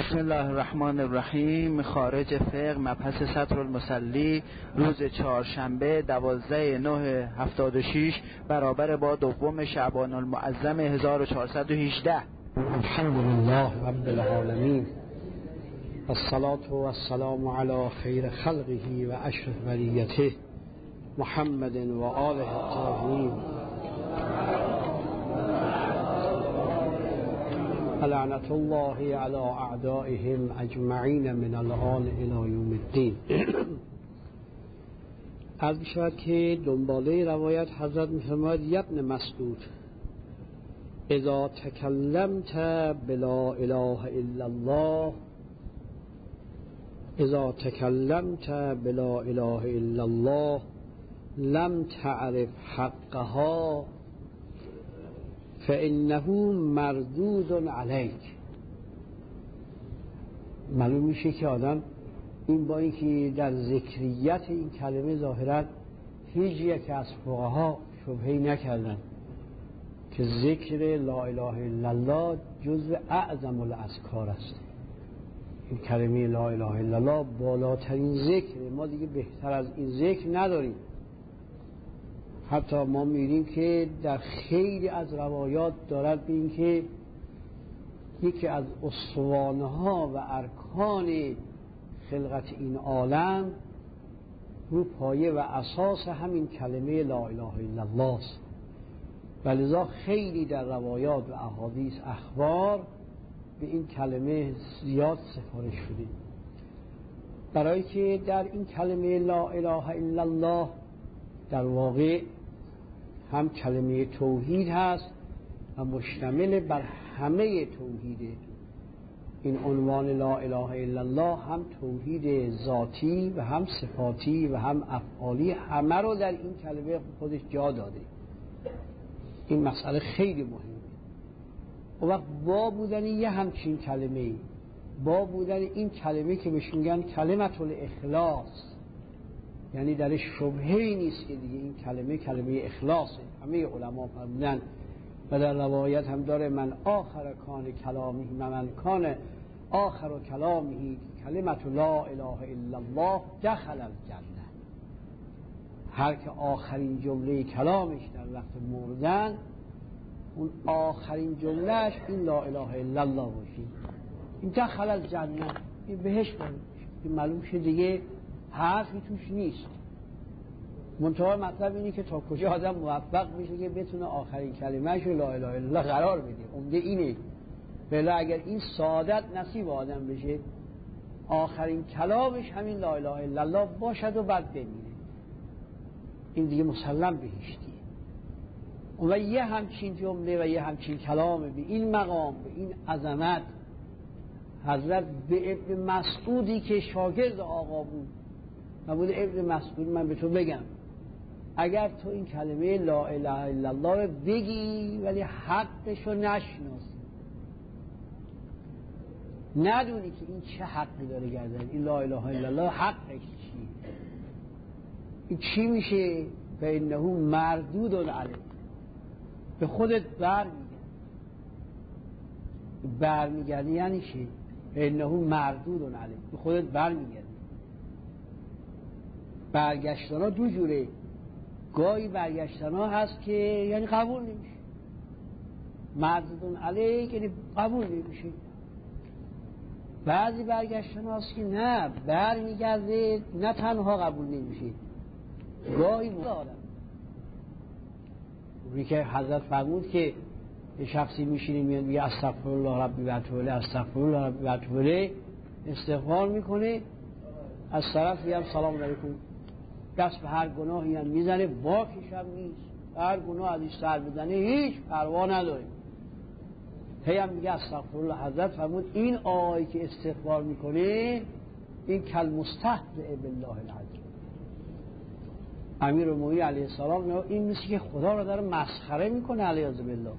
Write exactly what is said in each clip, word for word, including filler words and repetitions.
بسم الله الرحمن الرحیم. خارج فقه مبحث سطر المصلی روز چهارشنبه دوازده نه هفتاد و شش برابر با دوم شعبان المعظم هزار و چهارصد و هجده. الحمد لله رب العالمین والصلاة والسلام علی خیر خلقه و اشرف بریته محمد و آله الطاهرین لعنت الله علی اعدائهم اجمعین من الآن الی یوم الدین. عرض شد که دنباله روایت حضرت می‌فرماید ابن مسعود اذا تکلمت بلا اله الا الله اذا تکلمت بلا اله الا الله لم تعرف حقها فانه مردود علیک. معلوم میشه که آدم این با اینکه در ذکریت این کلمه ظاهرا هیچ یک از فقها شبهه‌ای نکردن که ذکر لا اله الا الله جزو اعظم الاذکار است. این کلمه لا اله الا الله بالاترین ذکر، ما دیگه بهتر از این ذکر نداریم. حتی ما می‌بینیم که در خیلی از روایات دارد به این که یکی از اسطوانه‌ها و ارکان خلقت این عالم رو پایه و اساس همین کلمه لا اله الا الله است. ولذا خیلی در روایات و احادیث اخبار به این کلمه زیاد سفارش شده، برای که در این کلمه لا اله الا الله در واقع هم کلمه توحید هست و مشتمل بر همه توحیده. این عنوان لا اله الا الله هم توحید ذاتی و هم صفاتی و هم افعالی همه رو در این کلمه خودش جا داده. این مسئله خیلی مهمه. و وقت با بودن یه همچین کلمه، با بودن این کلمه که بهش میگن کلمت الاخلاص، یعنی درش شبهه‌ای نیست که دیگه این کلمه کلمه اخلاصه. همه علما فرمودن و در روایت هم داره من آخر کان کلامی من کان آخر کلامی کلمت لا اله الا الله دخل الجنه. هر که آخرین جمله کلامش در وقت مردن اون آخرین جملهش این لا اله الا الله باشه، این دخل الجنه، این بهشت باشه. این معلوم شد دیگه حرفی توش نیست. منتها مطلب اینه که تا کجا آدم موفق میشه که بتونه آخرین کلمه‌اش رو لا اله الا الله قرار بده. عمده اینه. بله اگر این سعادت نصیب آدم بشه آخرین کلامش همین لا اله الا الله باشد و بعد بمیره، این دیگه مسلم بهشتیه. و یه همچین جمله و یه همچین کلام به این مقام، به این عظمت، حضرت به ابن مسعودی که شاگرد آقا بود و بود ابن مسعود من به تو بگم اگر تو این کلمه لا اله الا الله رو بگی ولی حقش رو نشناسی، ندونی که این چه حقی داره گردن، این لا اله الا الله حقش چی، این چی میشه؟ فانه مردود علیه، به خودت برمیگرد. برمیگردی یعنی چی؟ فانه مردود علیه، به خودت برمیگردی. برگشتن ها دو جوره. گاهی برگشتن ها هست که یعنی قبول نمیشه، مردود علیه یعنی قبول نمیشه. بعضی برگشتن هاست که نه برمیگرده، نه تنها قبول نمیشه، گاهی مدارم. اونی که حضرت فرمود که یه شخصی میشینه میاد میگه استغفرالله ربی و اتوب الیه استغفرالله ربی و اتوب الیه، استغفار میکنه، از طرف میگم سلام علیکم، دست به هر گناهی هم میزنه، باکش هم نیست، هر گناه از این سر بزنه هیچ پروا نداره، هی هم میگه استغفرالله. حضرت فرمود این آقایی که استغفار میکنه این کل مستهزئ بالله العظیم. امیرالمومنین علیه السلام این مثل که خدا رو داره مسخره میکنه علیه بالله.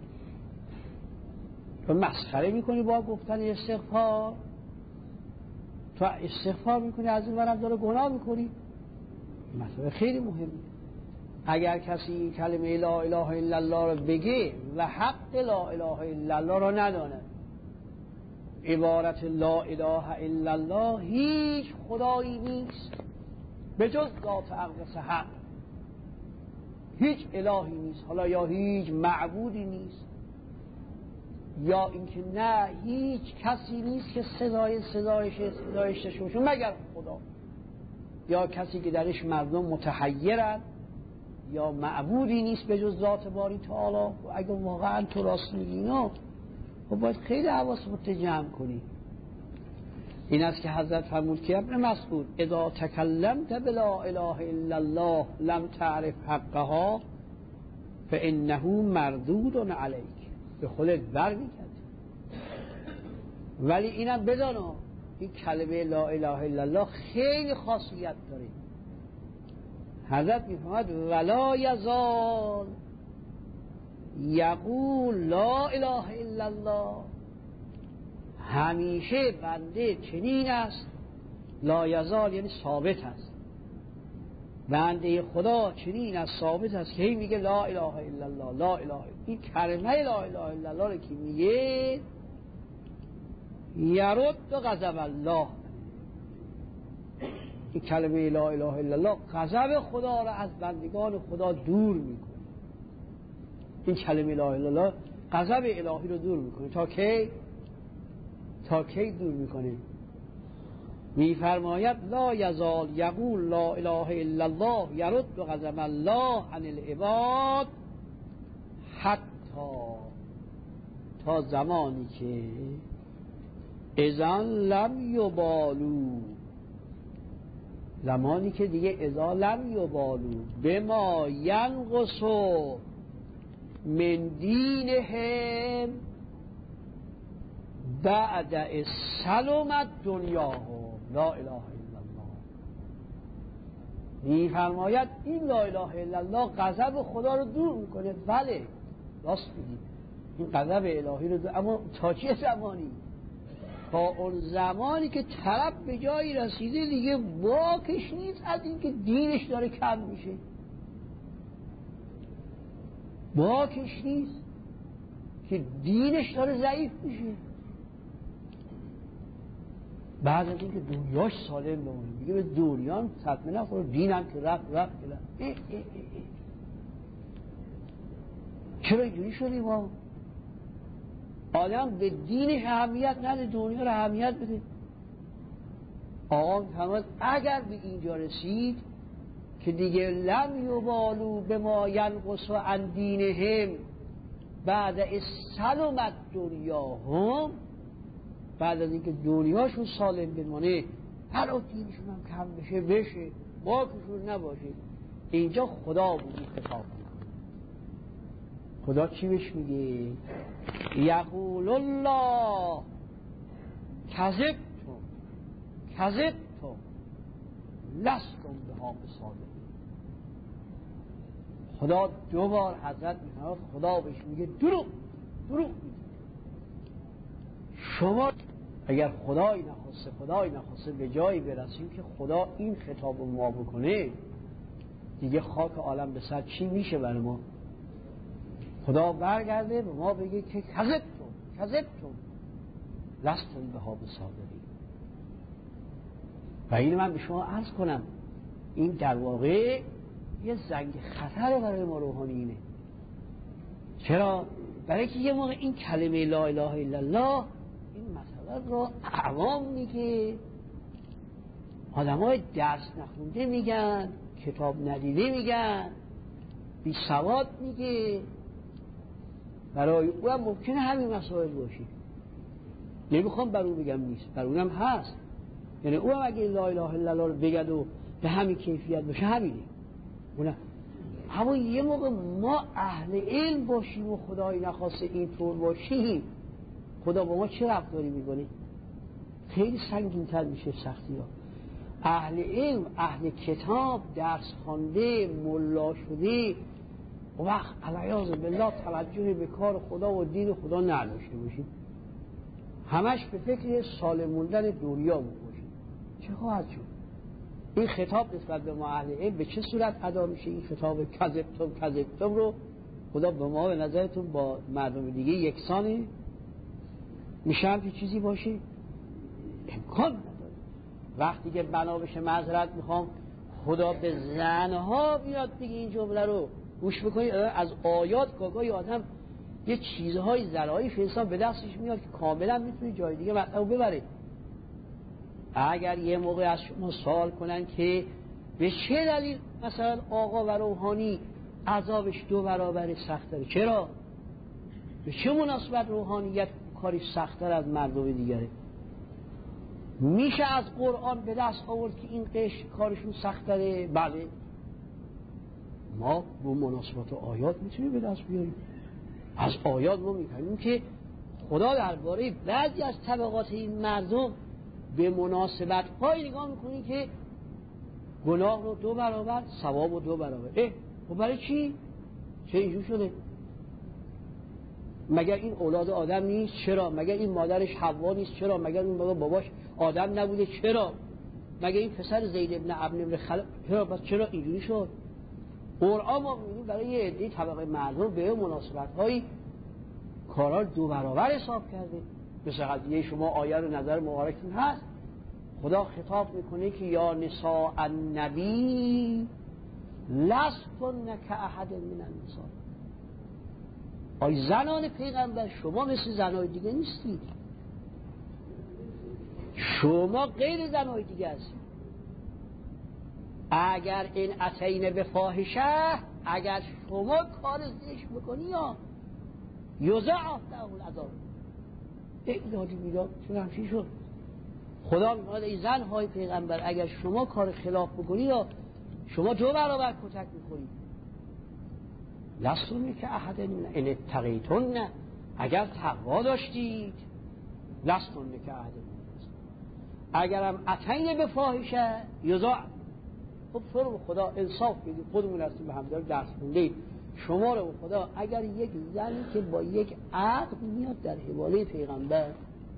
تو مسخره میکنی با گفتن استغفار، تو استغفار میکنی از این ورم داره گناه میکنی. مسئله خیلی مهمه. اگر کسی کلمه لا اله الا الله رو بگه و حق لا اله الا الله رو نداند، عبارت لا اله الا الله هیچ خدایی نیست به جز ذات اقدس حق، هیچ الهی نیست، حالا یا هیچ معبودی نیست یا اینکه نه هیچ کسی نیست که صدای صدایش صدایش داشته مگر خدا، یا کسی که درش مردم متحیرن، یا معبودی نیست به جز ذات باری تعالی. و اگه واقعا تو راست میگی اینا خب باید خیلی حواست جمع کنی. این است که حضرت فرمود که ابن مسعود اذا تکلمت بلا اله الا الله لم تعرف حقها فانه مردود علیک، به خودت برمیگرد. ولی اینم بدانا این کلمه لا اله الا الله خیلی خاصیت داره. حضرت میفرماد ولا یزال یقول لا اله الا الله، همیشه بنده چنین است، لا یزال یعنی ثابت است، بنده خدا چنین است ثابت است که هی میگه لا اله الا الله لا اله. این کلمه لا اله الا الله رو که میگه یرد غضب الله، این کلمه لا اله الا الله غضب خدا را از بندگان خدا دور میکنه. این کلمه لا اله الا الله غضب الهی رو دور میکنه. تا کی؟ تا کی دور میکنه؟ میفرماید لا یزال یقول لا اله الا الله یرد غضب الله عن العباد حتی، تا زمانی که اذن لم یبالو، زمانی که دیگه اذا لم یبالو بما ینقص من دینهم بعد سلامت دنیاهم لا اله الا الله. میفرماید این لا اله الا الله غضب خدا رو دور میکنه. بله راست میگی این غضب الهی رو دور، اما تا چه زمانی؟ تا اون زمانی که طرف به جایی رسیده دیگه باکش نیست از این که دینش داره کم میشه، باکش نیست که دینش داره ضعیف میشه. بعد از اینکه دنیاش سالم بمونه میگه به دنیان صدمه نخوره، دینم که رفت رفت اه اه اه اه. چرا اینجوری شدیم ما؟ آدم به دینش اهمیت نده، دنیا رو اهمیت بده. آقا فرمود اگر به اینجا رسید که دیگه لم یبالو به ما ینقص عن دینهم بعد سلامت دنیاهم، بعد از اینکه دنیاشون سالم بمونه هر دینشون هم کم بشه بشه باکشون نباشه، اینجا خدا بودی خطاب میکنه. خدا چی بهش میگه؟ یقول الله کذبتم کذبتم لستم بها بصادقین. خدا دو بار حضرت میکنه، خدا بهش میگه دروغ دروغ میگه. شما اگر خدای نخواسته خدای نخواسته به جایی برسیم که خدا این خطاب رو ما بکنه، دیگه خاک عالم به سر چی میشه برای ما؟ خدا برگرده به ما بگه که کذبتم کذبتم لستم بها بصادقین. و این من به شما عرض کنم این در واقع یه زنگ خطر برای ما روحانیینه. چرا؟ برای که یه موقع این کلمه لا اله الا الله این مسئله رو عوام میگه، آدم های درس نخونده میگن، کتاب ندیده میگن، بی سواد میگه. برای او هم ممکنه همین مسائل باشه، نمیخوام بر اون بگم نیست، بر اونم هست. یعنی او هم اگه لا اله الا الله رو بگد و به همین کیفیت باشه همینه اونم. اما یه موقع ما اهل علم باشیم و خدایی نخواسته اینطور باشیم، خدا با ما چه رفتاری میکنه؟ خیلی سنگین تر میشه سختی ها. اهل علم، اهل کتاب، درس خوانده، ملا شده، و وقت علیاذ بالله توجه به کار خدا و دین خدا نداشته باشیم، همش به فکر سالم موندن دنیا باشیم، چه خواهد شد؟ این خطاب نسبت به ما اهل علم به چه صورت ادا میشه؟ این خطاب کذبتم کذبتم رو خدا به ما به نظرتون با مردم دیگه یکسانه؟ میشه همچین چیزی باشه؟ امکان نداره. وقتی که بنا بشه معذرت میخوام خدا به زنها بیاد بگه این جمله رو گوش بکنید، از آیات گاگای آدم یه چیزهای ظرایف انسان به دستش میاد که کاملا میتونه جای دیگه مطلب ببره. اگر یه موقع از شما سوال کنن که به چه دلیل مثلا آقا و روحانی عذابش دو برابر سخت‌تره، چرا؟ به چه مناسبت روحانیت کاری سخت‌تر از مردم دیگره؟ میشه از قرآن به دست آورد که این قش کارشون سخت‌تره؟ بله، ما با مناسبات آیات میتونیم به دست بیاریم. از آیات ما میفهمیم که خدا درباره بعضی از طبقات این مردم به مناسبت هایی نگاه میکنی که گناه رو دو برابر، ثواب رو دو برابر. اه و برای چی؟ چه اینجور شده؟ مگر این اولاد آدم نیست؟ چرا؟ مگر این مادرش حوا نیست؟ چرا؟ مگر این باباش آدم نبوده؟ چرا؟ مگر این پسر زید ابن ابن ابن خلق؟ چرا؟ بس چرا اینجوری شد؟ قرآن ما می‌بینیم برای یه عده طبقه مردم به مناسبت هایی کارا دو برابر حساب کرده. مثل قضیه شما آیه رو نظر مبارکتون هست، خدا خطاب میکنه که یا نساء النبی لستن کاحد من النساء، ای زنان پیغمبر شما مثل زنای دیگه نیستید، شما غیر زنای دیگه هستید. اگر این اتین به فاحشه، اگر شما کار زشت بکنی یا یضاعف له العذاب، این دادی میداد چون همچین شد. خدا میگه ای زنهای پیغمبر اگر شما کار خلاف بکنی یا شما دو برابر کتک میخوری. لستون که احد من ان اتقیتن، اگر تقوا داشتید، لستون که احد من، اگرم اتین به فاحشه یضاعف. خب فرم خدا انصاف بدید، خودمون هستیم به همدار درس خوندید، شما رو خدا اگر یک زنی که با یک عقد میاد در حواله پیغمبر،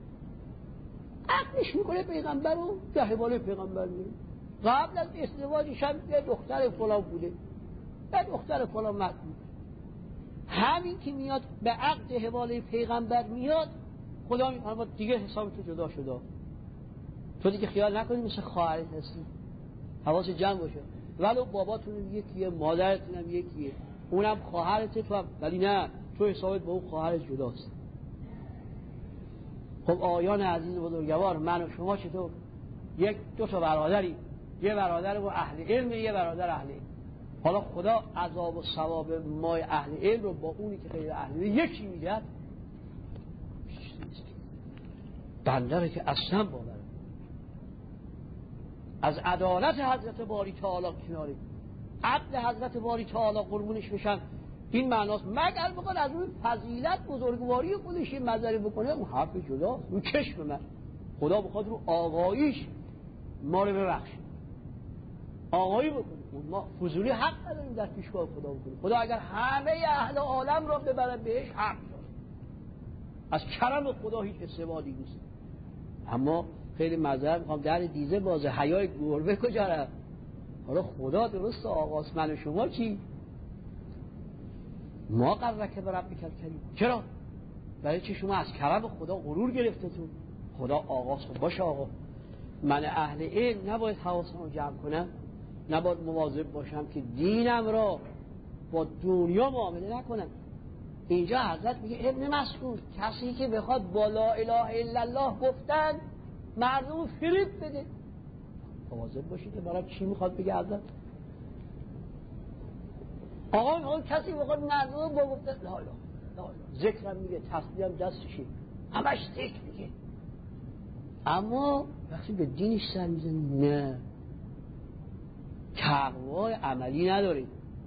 عقدش میکنه پیغمبر رو در حواله پیغمبر میره، قبل از ازدواجش هم یه دختر فلان بوده، یه دختر فلان مرد بود، همین که میاد به عقد حواله پیغمبر میاد، خدا میگه دیگه حساب تو جدا شده، تو دیگه خیال نکنی مثل خواهرت هستی، حواس جمع باشه، ولو باباتون یکیه، مادرتون هم یکیه، اونم خواهرت تو هم، ولی نه تو حسابت با اون خواهرت جداست. خب آیان عزیز بزرگوار، من و شما چطور؟ یک دو تا برادری، یه برادر با اهل علم، یه برادر اهل علم. حالا خدا عذاب و ثواب ما اهل علم رو با اونی که غیر اهل علم یکی میدهد، بنده رو که اصلا باور از عدالت حضرت باری تعالی کناری، عدل حضرت باری تعالی قربونش بشن، این معناست. مگر بخواد از اون فضیلت بزرگواری خودش این مظهری بکنه، اون حرف جدا، اون چشم من خدا بخواد رو آقاییش ما رو ببخشه، آقایی بکنه، ما فضولی حق نداریم در پیشگاه خدا بکنیم. خدا اگر همه اهل عالم را ببره بهش حق داره، از کرم خدا هیچ استفادی نیست. اما خیلی معذرت میخوام در دیزه بازه، حیای گربه کجا رفت؟ حالا خدا درست آقاست، من و شما چی؟ ما قررک برب بکر کریم. چرا؟ برای چی شما از کرم خدا غرور گرفته تو؟ خدا آقاست. خب باشه آقا، من اهل علم نباید حواسم رو جمع کنم، نباید مواظب باشم که دینم را با دنیا معامله نکنم. اینجا حضرت میگه ابن مسعود، کسی که بخواد با لا اله الا الله گفتن مردم فریب بده، مواظب باشید که برای چی میخواد بگه حضرت. آقا اون کسی بخواد مردم با گفتن لا اله لا اله، ذکرم میگه، تسبیحم دستشه، همش ذکر میگه، اما وقتی به دینش سر میزنه نه، تقوای عملی نداره،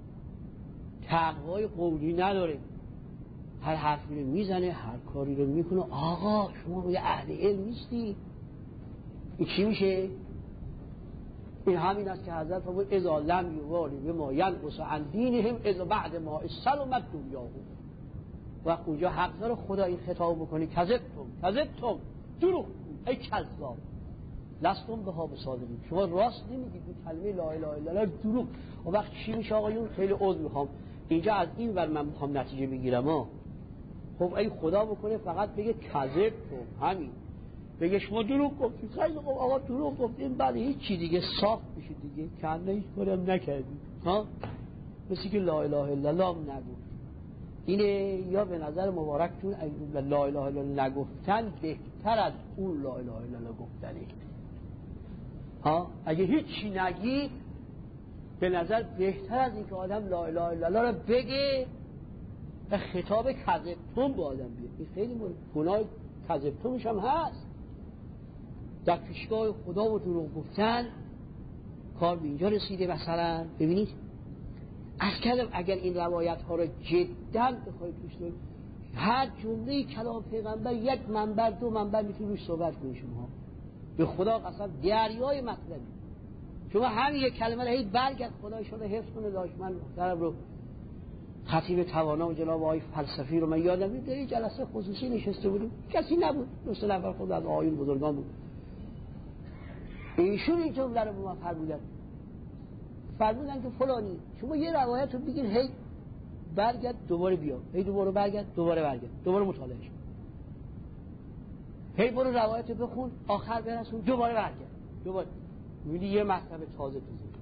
تقوای قولی نداره، هر حرفی رو میزنه، هر کاری رو میکنه. آقا شما روی اهل علم نیستی. این چی میشه؟ این همین است که حضرت فرمود اذا لم یوالی بما ینقص عن دینهم اذا بعد ما سلمت دنیاهم. وقت اونجا حق داره خدا این خطاب بکنه کذبتم کذبتم، دروغ ای کذاب، لستم بها بصادقین، شما راست نمیگید این کلمه لا اله الا الله دروغ. و وقت چی میشه آقایون؟ خیلی عذر میخوام اینجا از این ور من میخوام نتیجه بگیرم ها. خب ای خدا بکنه فقط بگه کذب تو همین، بگه شما دروغ گفتید، خیلی خب آقا دروغ گفتیم، بعد هیچ چی دیگه صاف بشه دیگه، کنه هیچ کارم نکردیم ها، مثل که لا اله الا الله نگفت. اینه یا به نظر مبارکتون لا اله الا الله نگفتن بهتر از اون لا اله الا الله گفتنه ها. اگه هیچ چی نگی به نظر بهتر از این که آدم لا اله الا الله رو بگه و خطاب کذبتون با آدم بیاد. این خیلی مورد گناه کذبتونش هم هست، در پیشگاه خدا و دروغ گفتن کار به اینجا رسیده. مثلا ببینید از کلم اگر این روایت ها رو جدا بخواید توش کنید، هر جمله کلام پیغمبر یک منبر دو منبر میتونید روش صحبت کنید شما، به خدا قسم دریای مطلبی. شما همین یک کلمه رو هی برگرد خدا شما حفظ کنه. داشمن محترم رو خطیب توانا و جناب آقای فلسفی رو من یادم میاد در جلسه خصوصی نشسته بودیم، کسی نبود، دو سه نفر خود از آقایون بزرگان بود. ایشون این جمله رو به ما فرمودن، فرمودن که فلانی شما یه روایت رو بگین هی برگرد دوباره بیا، هی دوباره برگرد دوباره برگرد دوباره مطالعه شد، هی برو روایت رو بخون آخر برسون دوباره برگرد دوباره. میبینی یه مطلب تازه تو ذهن،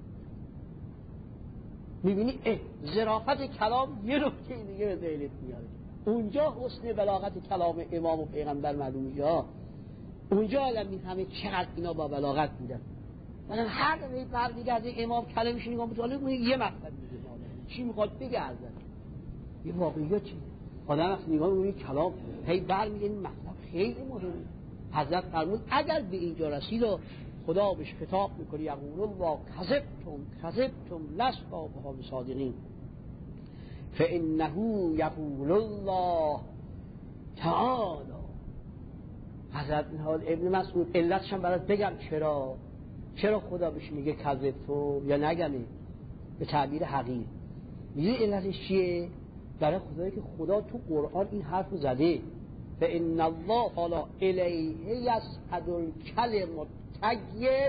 میبینی اه ظرافت کلام یه نکته دیگه به ذهنت میاره. اونجا حسن بلاغت کلام امام و پیغمبر معلوم میشه، اونجا آدم میفهمه چقدر اینا با بلاغت بودن. مثلا هر دفعه برمیگرده امام کلمش نگاه مطالعه کنه یه مطلب میگه چی میخواد بگه ازش، یه واقعیت چی آدم وقتی نگاه میکنه کلام هی برمیگرده این مطلب خیلی مهمه. حضرت فرمود اگر به اینجا رسید و خدا بهش خطاب میکنه یقول الله کذبتم کذبتم لسنا بهم صادقین فانه یقول الله تعالی. حضرت ابن مسعود علتش هم برات بگم چرا چرا خدا بهش میگه کذبتم یا نگمه به تعبیر حقیر. میگه علتش چیه؟ برای خدایی که خدا تو قرآن این حرف رو زده فان الله تعالی الیه یصعد الکلم الطیب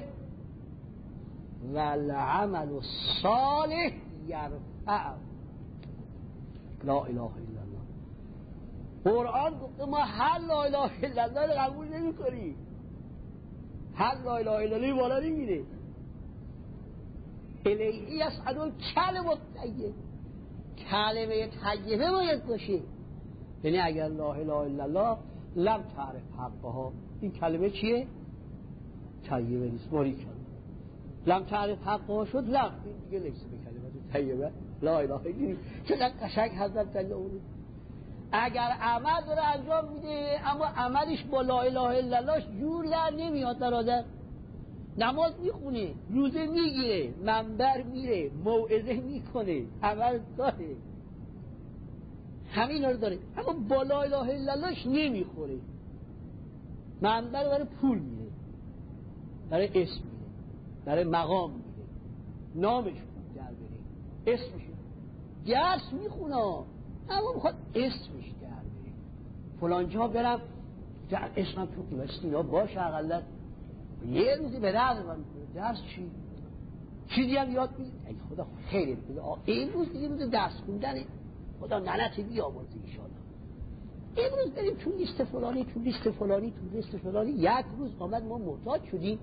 والعمل الصالح یرفع. لا اله الا الله. قرآن گفته ما هر لا اله الا الله رو قبول نمی کنیم، هر لا اله الا الله بالا نمیره. الیه یصعد الکلم الطیب، کلمه طیبه باید باشه. یعنی اگر لا اله الا الله لم تعرف حقها، این کلمه چیه؟ طیبه نیست، باریک لم تعرف حقها شد لم، این دیگه لیسه به کلمه طیبه. لا اله الا الله چقدر قشنگ حضرت تعالی اون اگر عمل داره انجام میده اما عملش با لا اله الا الله جور در نمیاد، برادر نماز میخونه، روزه میگیره، منبر میره، موعظه میکنه، عمل داره، همین رو داره، اما با لا اله الا اللهش نمیخوره. منبر برای پول میره، برای اسم میره، برای مقام میره، نامش خوب در بره، اسمش درس میخونه اما میخواد اسمش در بره. فلان جا برم در اسمم تو قلستینا باشه، اقلا یه روزی به درس من درس چی؟ چیزی هم یاد میگه ای خدا خیلی بده این روز دیگه روز درس خوندنه، خدا ننتی بیامرزه ایشالا. امروز بریم تو لیست فلانی تو لیست فلانی تو لیست فلانی. یک روز آمد ما محتاج شدیم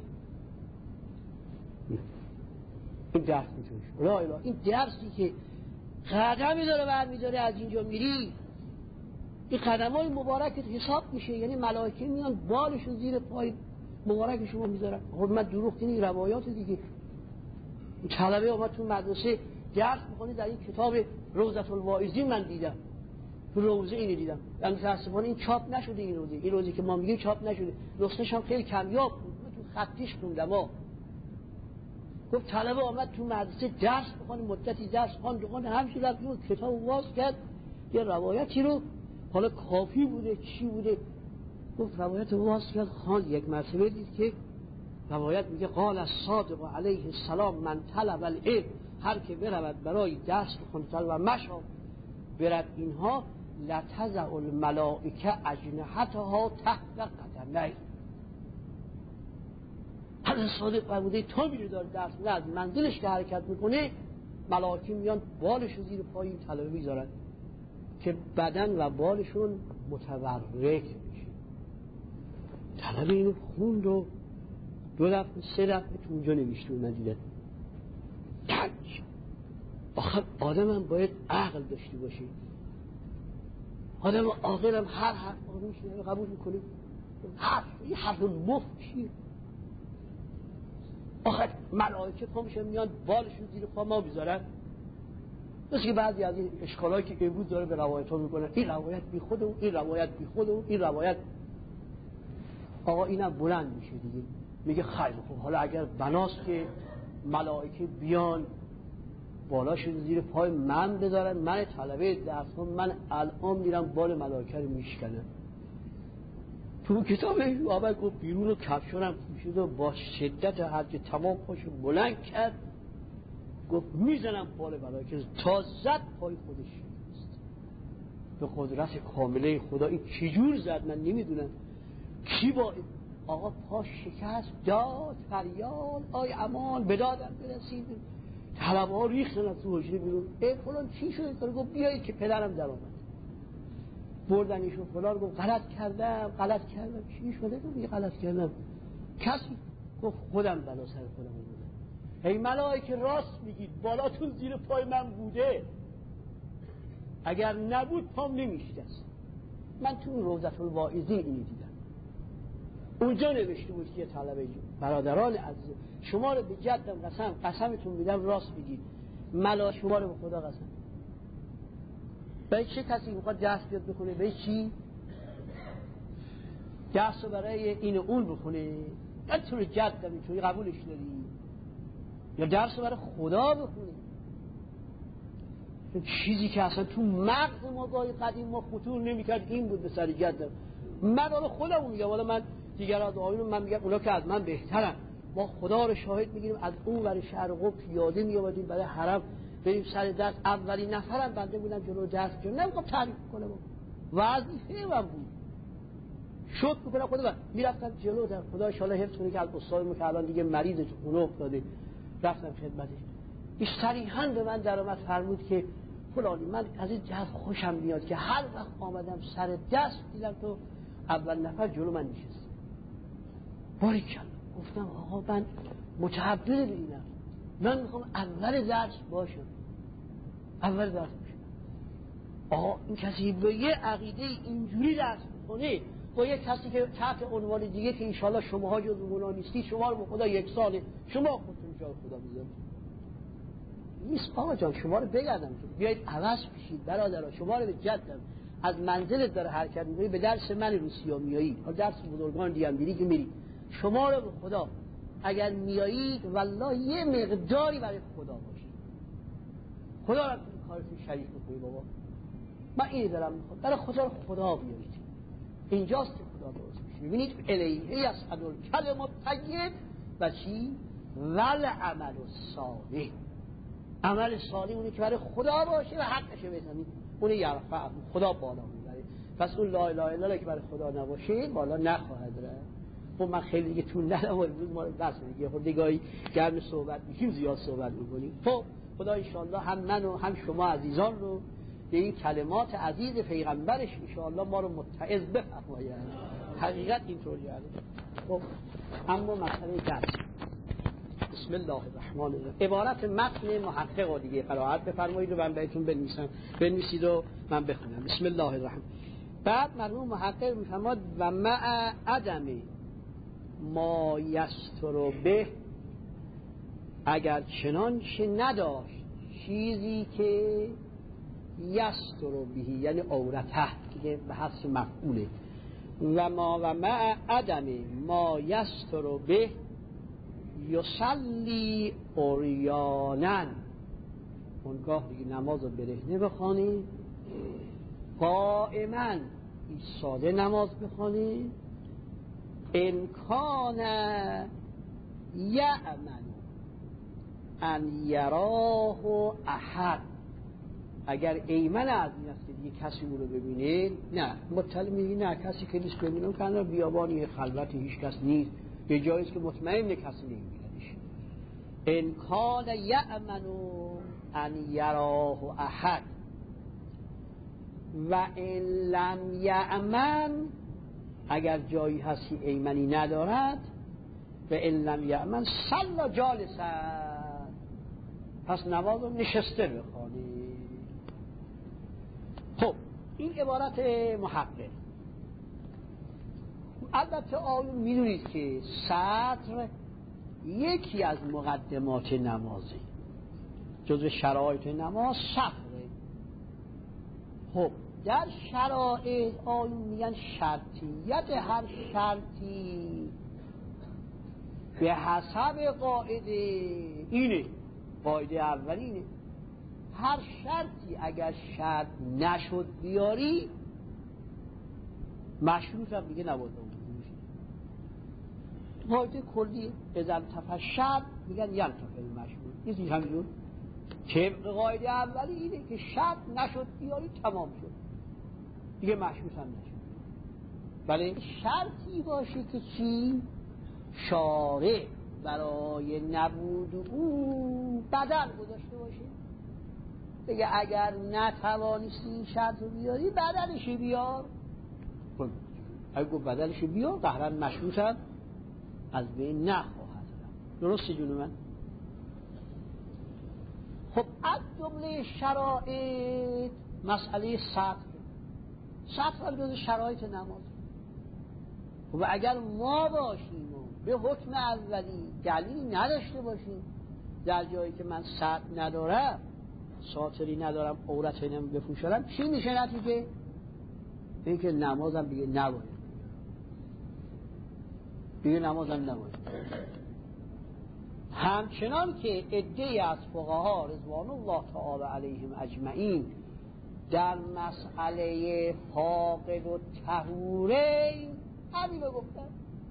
این درس میتونش لا اله، این درسی که قدمی داره برمیداره از اینجا میری، این قدم های مبارکت حساب میشه، یعنی ملائکه میان بالشون زیر پای مبارک شما میذارن. خب من دروغ کنی روایات دیگه. طلبه اومد تو مدرسه درس میخونه در این کتاب روضة الواعظین من دیدم، تو روضه اینو دیدم، من متاسفانه این چاپ نشده، این روزی این روزی که ما میگیم چاپ نشده، نسخه‌ش هم خیلی کمیاب بود، من تو خطیش خوندم ها. گفت طلبه اومد تو مدرسه درس میخونه، مدتی درس خواند خواند همش رفت اون کتاب واز کرد یه روایتی رو، حالا کافی بوده چی بوده، گفت روایت واز کرد خواند، یک مرتبه دید که روایت میگه قال الصادق علیه السلام من طلب العلم، هر که برود برای درس بخونه و مشا برد اینها لتضع الملائکه اجنحتها تحت قدمی. حضرت صادق فرموده تا میره داره درس میده از منزلش که حرکت میکنه ملائکه میان بالش زیر پای این طلبه میذارن. که بدن و بالشون متورک بشه. طلب اینو خوند و دو دفعه سه دفعه تو اونجا نوشته من دیدم. آخه آدم هم باید عقل داشته باشه. آدم عاقل هم هر حرف آدمش قبول میکنه. حرف یه حرف مفت چیه؟ آخه ملائکه پا میشن میان بالشون زیر پا ما بیذارن. مثل که بعضی از این اشکالایی که امروز داره به روایت ها میکنن، این روایت بی خود و این روایت بی خود و این روایت. آقا اینم بلند میشه دیگه، میگه خیلی خوب، حالا اگر بناست که ملائکه بیان بالاشون زیر پای من بذارن، من طلبه درس ها من الان میرم بال ملائکه رو میشکنم. تو کتابش بابا گفت بیرون رو کفشونم پوشید و با شدت هرچه تمام پاشو بلند کرد، گفت میزنم بال ملائکه تا زد پای خودش شکست. به قدرت کامله خدا این چجور زد من نمیدونم. کی با آقا پاش شکست، داد فریاد آی امان به دادم برسید. طلبه ها ریختن از تو حجره بیرون. ای فلان چی شده؟ تو گفت بیایید که پدرم در آمد. بردنیشون فلان، گفت غلط کردم غلط کردم. چی شده؟ تو میگه غلط کردم. کسی گفت خودم بلا سر خودم بودم. ای ملائکه راست میگید، بالاتون زیر پای من بوده، اگر نبود پام نمیشکست. من تو روضة الواعظین اینی دیدم. اونجا نوشته بود که طلبه برادران عزیز شما رو به جدم قسم قسمتون میدم راست بگید، ملا شما رو به خدا قسم. به چه کسی میخواد درس بیاد بخونه؟ به چی؟ درس رو برای این و اون بخونه؟ یا تو رو جدم اینطوری قبولش داری؟ یا درس رو برای خدا بخونه؟ چیزی که اصلا تو مغز ما گاهی قدیم ما خطور نمیکرد این بود به سر جدم. من حالا خودمو میگم، حالا من دیگر از آقایون من میگم اونا که از من بهترن، ما خدا رو شاهد میگیریم از اون ور شهر قم پیاده میآمدیم برای حرم بریم سر درس. اولین نفرم بنده بودم جلو درس که نمیخوام تعریف کنم، وظیفه من بود، شد میکنم خودم میرفتم جلو در خدا ان شاء الله حفظ کنه که از استادمون که الان دیگه مریضه تو خونه افتاده، رفتم خدمتش. این صریحاً به من در اومد فرمود که فلانی من از این جهت خوشم میاد که هر وقت آمدم سر دست دیدم تو اول نفر جلو من نشستی. باریکلا. گفتم آقا من متعبد به اینم، من میخوام اول درس باشم، اول درس باشم. آقا این کسی به یه عقیده اینجوری درس میکنه با یه کسی که تحت عنوان دیگه که انشالله شماها جز اونا نیستی، شما رو به خدا یک ساله شما خودتون جای خدا میذارید نیست. آقا جان شما رو بگردم که بیایید عوض بشید برادرها، شما رو به جدم از منزلت داره حرکت می‌کنی به درس من روسیا میایی، درس بزرگان دیگه هم میری که میری. شما رو به خدا اگر میایید والله یه مقداری برای خدا باشید، خدا رو تو کارتون شریک می‌کنی. بابا من این دارم میخوام برای خدا رو خدا بیارید، اینجاست که خدا درست میشه. ببینید الیه یصعد الکلم الطیب و چی ول عمل الصالح. عمل صالح اونی که برای خدا باشه و حقشه بزنید، اون یرفع خدا بالا میبره. پس اون لا اله الا الله که برای خدا نباشه بالا نخواهد رفت. خب من خیلی دیگه طول ندم امروز ما رو بس دیگه، خب دیگه گرم صحبت میشیم زیاد صحبت میکنیم. خب خدا ان شاء الله هم من و هم شما عزیزان رو به این کلمات عزیز پیغمبرش ان شاء الله ما رو متعظ بفرماید. حقیقت اینطوریه. خب اما مسئله درس، بسم الله الرحمن الرحیم. عبارت متن محقق دیگه قرائت بفرمایید و من بهتون بنویسم، بنویسید و من بخونم. بسم الله الرحمن. بعد مرحوم محقق میفرماد و مع عدم ما یستر به، اگر چنانچه نداشت چیزی که یستر بهی یعنی عورته که به حسب مفعوله، و ما و مع عدم ما یستر به یصلی عریانا، اونگاه دیگه نماز رو برهنه بخوانی، قائما ایستاده نماز بخوانی، ان کان یأمن ان یراه احد، اگر ایمن از این است که دیگه کسی او رو ببینه، نه مطلع میگی نه کسی که نیست ببینم کنه بیابانی خلوتی هیچ کس نیست، یه جاییست که مطمئن کسی نمیبیندش. ان کان یأمن ان یراه احد و ان لم یأمن، اگر جایی هستی ایمنی ندارد، و ان لم یأمن صلا جالسا، پس نماز رو نشسته بخوانی. خب این عبارت محقق. البته آیون میدونید که سطر یکی از مقدمات نمازه، جزو شرایط نماز سطره. خب در شرایط آیون میگن شرطیت هر شرطی به حسب قاعده اینه. قاعده اولی اینه هر شرطی اگر شرط نشد بیاری مشروط هم دیگه نباید اون قاعده کلی اذا انتفى الشرط میگن ینتفی المشروط. نیست همینجور که قاعده اولی اینه که شرط نشد بیاری تمام شد دیگه مشروط هم نشد. بله شرطی باشه که چی؟ شارع برای نبود او بدل گذاشته باشه، بگه اگر نتوانستی این شرط رو بیاری بدلش بیار. اگه گفت بدلش بیار قهرا مشروط هم از بین نخواهد رفت. درسته جون من؟ خب از جمله شرایط مسئله سطر. سطر هم جز شرایط نماز. خب اگر ما باشیم و به حکم اولی دلیل نداشته باشیم در جایی که من سطر ندارم، ساتری ندارم، عورت اینم بپوشارم، چی میشه نتیجه؟ این که نمازم دیگه نباید دیگه نمازم نباید. همچنان که عده‌ای از فقها رضوان الله تعالی علیهم اجمعین در مسئله فاقد و طهورین همین رو گفتن.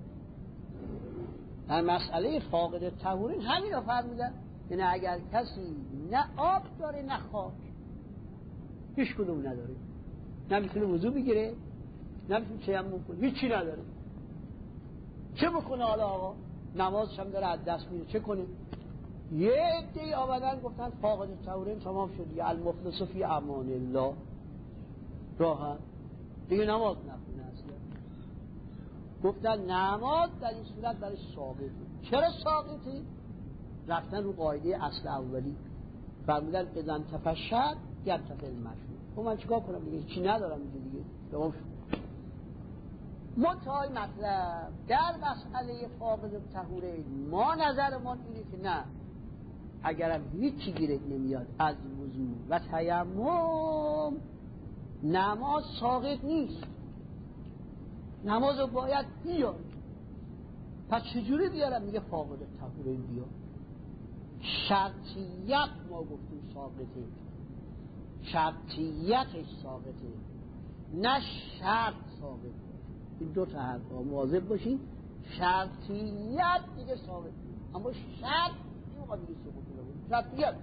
در مسئله فاقد و طهورین همین رو فرمودن، یعنی اگر کسی نه آب داره نه خاک، هیچ کدوم نداره، نمیتونه وضو بگیره، نمیتونه تیمم کنه، هیچی نداره، چه بکنه حالا آقا؟ نمازش هم داره از دست میره، چه کنه؟ یه عده‌ای آمدن گفتن فاقد الطهورین تمام شد، یا المفلس فی امان الله، راحت دیگه نماز نخونه اصلا. گفتن نماز در این صورت برای ساقطه. چرا ساقطه؟ رفتن رو قاعده اصل اولی، فرمودن اذا انتفى الشرط ینتفی المشروط. خب من چیکار کنم دیگه؟ چی ندارم دیگه؟ تمام شد. منتهای مطلب در مسئله فاقد الطهورین ما نظرمان اینه که نه، اگرم هیچی گیرت نمیاد از وضو و تیمم نماز ساقط نیست، نماز رو باید بیار. پس چجوری بیارم؟ میگه فاقد الطهورین بیار. شرطیت ما گفتیم ساقطه، شرطیتش ساقطه، نه شرط ساقطه. این دو تا حرفا مواظب باشین. شرطیت دیگه ثابت نیست، اما شرط میخواد دیگه ثبوت نکنه. شرطیت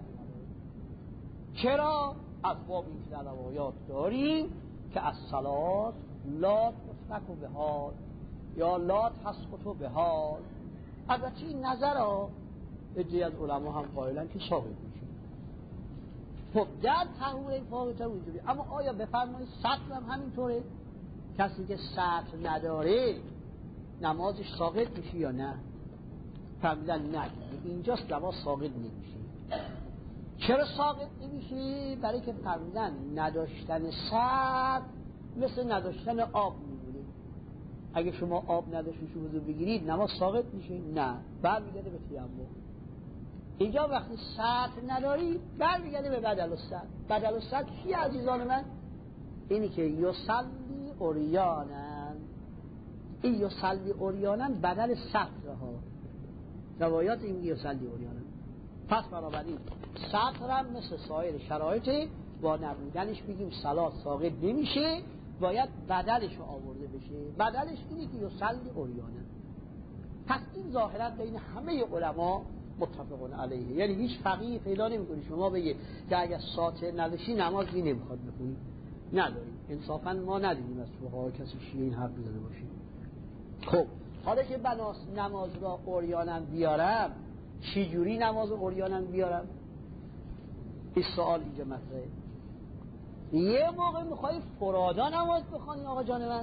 چرا؟ از باب این که در روایات داریم که از صلات لا تسلک به حال یا لا تسقط به حال. البته این نظر ها عده‌ای از علما هم قائلن که ثابت میشه. خب در طهور فاقد وجودی. اما آیا بفرمایید سطر هم همینطوره؟ کسی که سطر نداره نمازش ساقط میشه یا نه؟ فرمودن نه، اینجاست نماز ساقط نمیشه. چرا ساقط نمیشه؟ برای که فرمودن نداشتن سطر مثل نداشتن آب میمونه. اگه شما آب نداشتید وضو بگیرید نماز ساقط میشه؟ نه، برمیگرده به تیمم. اینجا وقتی سطر نداری برمیگرده به بدل السطر. بدل السطر کی عزیزان من؟ اینی که یصلی عریانن. این یصلی عریانن بدل سطر ها، روایات این یصلی عریانن. پس بنابراین سطر هم مثل سایر شرایط با نبودنش بگیم صلات ساقط نمیشه، باید بدلش رو آورده بشه. بدلش اینی که یصلی عریانن. پس این ظاهرا بین همه علما متفقون علیه، یعنی هیچ فقیه پیدا نمی‌کنی شما بگی که اگر ساتر نداشتی نمازی نمیخواد بخونی. نداریم، انصافا ما ندیدیم از فقها کسی شیعه این حرف بزنه باشه. خب حالا که بناس نماز را عریانن بیارم، چی جوری نماز عریانن بیارم؟ این سوال اینجا مطرحه. یه موقع میخوای فرادا نماز بخوانی آقا جان من،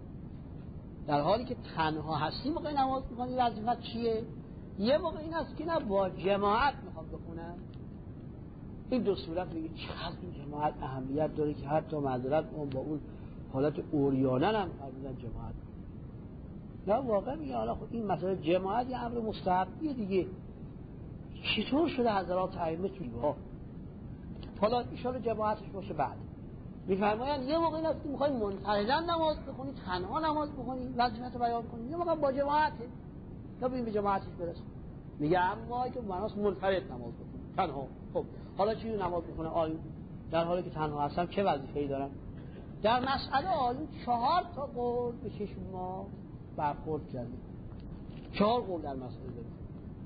در حالی که تنها هستی موقع نماز بخوانی وظیفت چیه؟ یه موقع این هست که نه با جماعت میخوام بخونم. این دو صورت میگه چقدر این جماعت اهمیت داره که حتی معذرت اون با اون حالت اوریانن هم فرمودن جماعت. نه واقعا میگه حالا خب این مسئله جماعت یه امر مستحبیه دیگه. چطور شده حضرات ائمه توی ها؟ حالا ان شاء الله جماعتش باشه بعد. میفرمایند یه موقع این است که میخوای منفردا نماز بخونی، تنها نماز بخونی، وظیفت بیان کنی، یه موقع با جماعته تا ببین به جماعتش برس. میگه اما که مناس منفرد نماز بخونی، تنها. خب حالا چی نماز بخونه آیون در حالی که تنها هستم چه وظیفه‌ای دارم؟ در مسئله آیون چهار تا قول به چشم ما برخورد کردیم. چهار قول در مسئله داریم.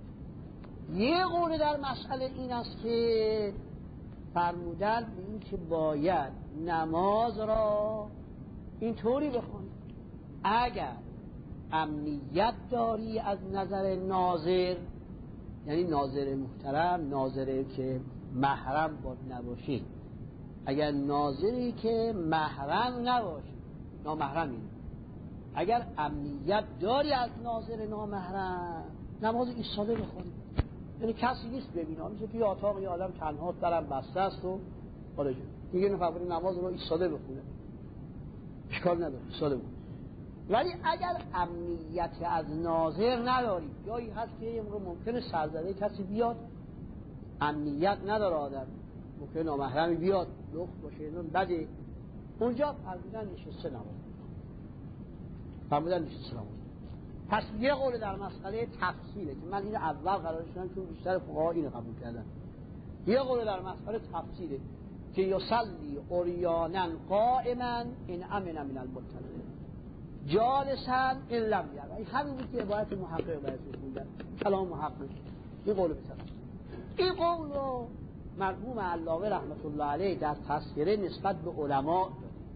یه قول در مسئله این است که فرمودن به این که باید نماز را اینطوری بخونی اگر امنیت داری از نظر ناظر، یعنی ناظر محترم، ناظری که محرم با نباشی، اگر ناظری که محرم نباشی، نامحرمی، اگر امنیت داری از ناظر نامحرم نماز ایستاده بخونی، یعنی کسی نیست ببینه، مثل توی اتاق یه آدم تنها درم بسته است و حالا دیگه نفر نماز رو ایستاده بخونه، اشکال نداره ایستاده بخونه. ولی اگر امنیت از ناظر نداری، جایی هست که یه موقع ممکنه سرزده کسی بیاد، امنیت نداره آدم، ممکنه نامحرمی بیاد لخت باشه اینون بده، اونجا فرمودن نشسته نماز فرمودن نشسته نماز. پس یه قول در مسئله تفصیله که من این اول قرار شدم چون بیشتر فقها اینو قبول کردن. یه قول در مسئله تفصیله که یصلی عریانا قائما ان امن من المبتلى جالسا ان لم یرى. همین بود که عبارت محقق باید بگم، کلام محقق. این قول بسیار این قول رو مرحوم علامه رحمت الله علیه در تذکره نسبت به علما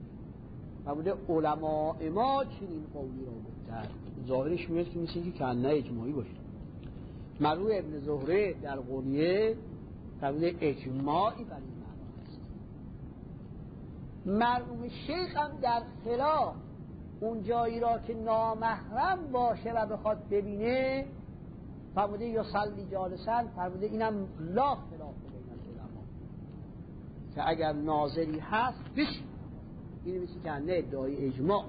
و بوده علماء ما چنین قولی رو گفتن. ظاهرش میاد که مثل که کنه اجماعی باشه. مرحوم ابن زهره در قونیه فرموده اجماعی بر این معنا هست. مرحوم شیخ هم در خلاف اون جایی را که نامحرم باشه و بخواد ببینه فرموده یصلی جالسا، فرموده اینم لا خلاف بین العلماء که اگر ناظری هست بشین. این مثل که نه ادعای اجماع.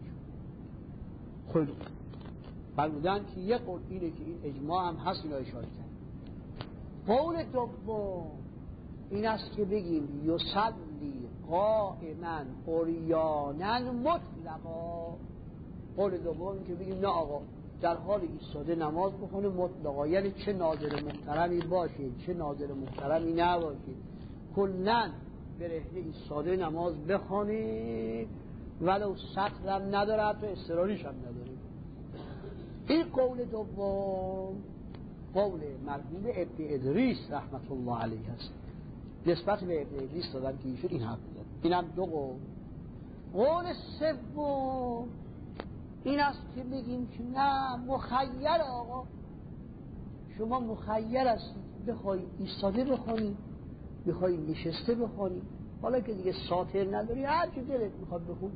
خیلی فرمودن که یک قول اینه که این اجماع هم هست، اینا اشاره کرد. قول دوم این است که بگیم یصلی قائما عریانا مطلقا. قول دوم که بگیم نه آقا در حال ایستاده نماز بخونه مطلقا، یعنی چه ناظر محترمی باشه چه ناظر محترمی نباشه کلن به رهنه ایستاده نماز بخونه ولو سطرم نداره حتی استراریش هم نداره. این قول دوم قول مرحوم ابن ادریس رحمت الله علیه هست. نسبت به ابن ادریس دادن که ایشون این حرف میزنه. اینم دو قول. قول سوم این است که بگیم که نه مخیر آقا، شما مخیر هستید بخوای ایستاده بخونی بخوای نشسته بخونی، حالا که دیگه ساتر نداری هر چی دلت میخواد بخون.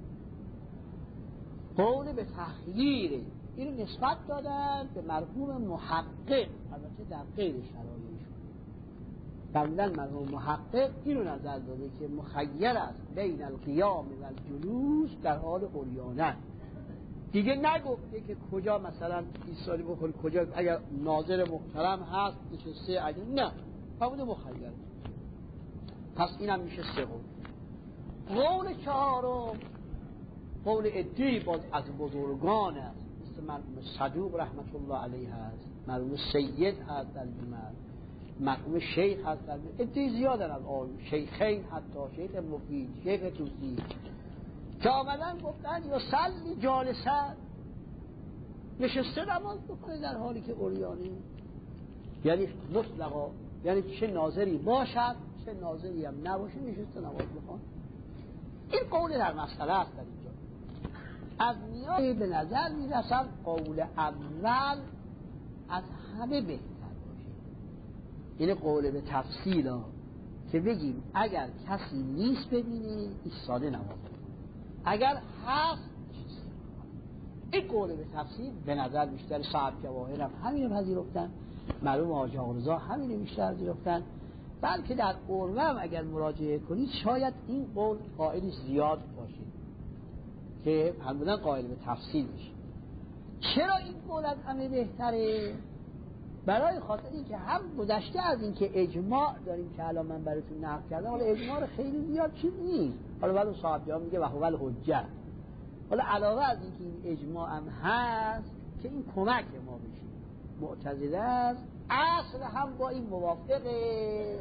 قول به تخییره. این نسبت دادن به مرحوم محقق، البته در غیر شرایطشون. فرمودن مرحوم محقق اینو نظر داده که مخیر است بین القیام و الجلوس در حال عریانه. دیگه نگفته که کجا مثلا ایستادی بخوری کجا اگر ناظر محترم هست نشسته، اگر نه فرموده مخیر. پس اینم میشه سه قول. قول چهارم قول ادعی باز از بزرگان است، مثل مرحوم صدوق رحمت الله علیه هست، مرحوم سید هست در جمعه، مرحوم شیخ هست در جمعه، ادعی زیادن از آن شیخین، حتی شیخ مفید، شیخ توسی که آمدن گفتن یصلی جالسا، نشسته نماز بکنه در حالی که عریانه، یعنی مطلقا، یعنی چه ناظری باشد چه ناظری هم نباشه نشسته نماز بخون. این قول در مسئله است. در اینجا از نیاز به نظر میرسد قول اول از همه بهتر باشه. این قول به تفصیل ها که بگیم اگر کسی نیست ببینه ایستاده نماز بخونه، اگر هست این قول به تفسیر به نظر بیشتر صاحب جواهر هم همین رو پذیرفتن، مرحوم حاجی آقارضا همین رو بیشتر پذیرفتن، بلکه در قربه هم اگر مراجعه کنید شاید این قول قائل زیاد باشه که هم بودن قائل به تفسیر بشه. چرا این قول از همه بهتره؟ برای خاطر این که هم گذشته از این که اجماع داریم که الان من براتون نقل کردم، حالا اجماع خیلی زیاد چیز نیست، حالا ولی صاحب جواب میگه وهو الحجه، حالا علاوه از این که این اجماع هم هست که این کمک ما بشه، معتزله است اصل هم با این موافقه،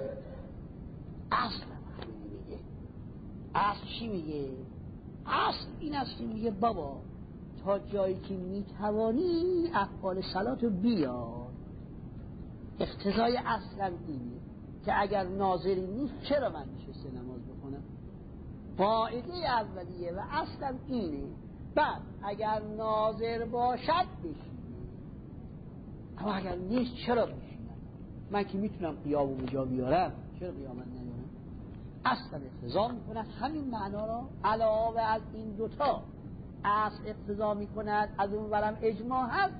اصل هم میگه، اصل چی میگه؟ اصل این است که میگه بابا تا جایی که میتوانی افعال صلاتو بیار. اقتضای اصلا اینه که اگر ناظری نیست چرا من نشسته نماز بخونم؟ قاعده اولیه و اصلا اینه. بعد اگر ناظر باشد بشینه، اما اگر نیست چرا بشینم؟ من که میتونم قیامو به جا بیارم، چرا قیامت نیارم؟ اصلا اقتضا میکند همین معنا را علاوه از این دوتا اصل اقتضا میکند، از اون برم اجماع هست،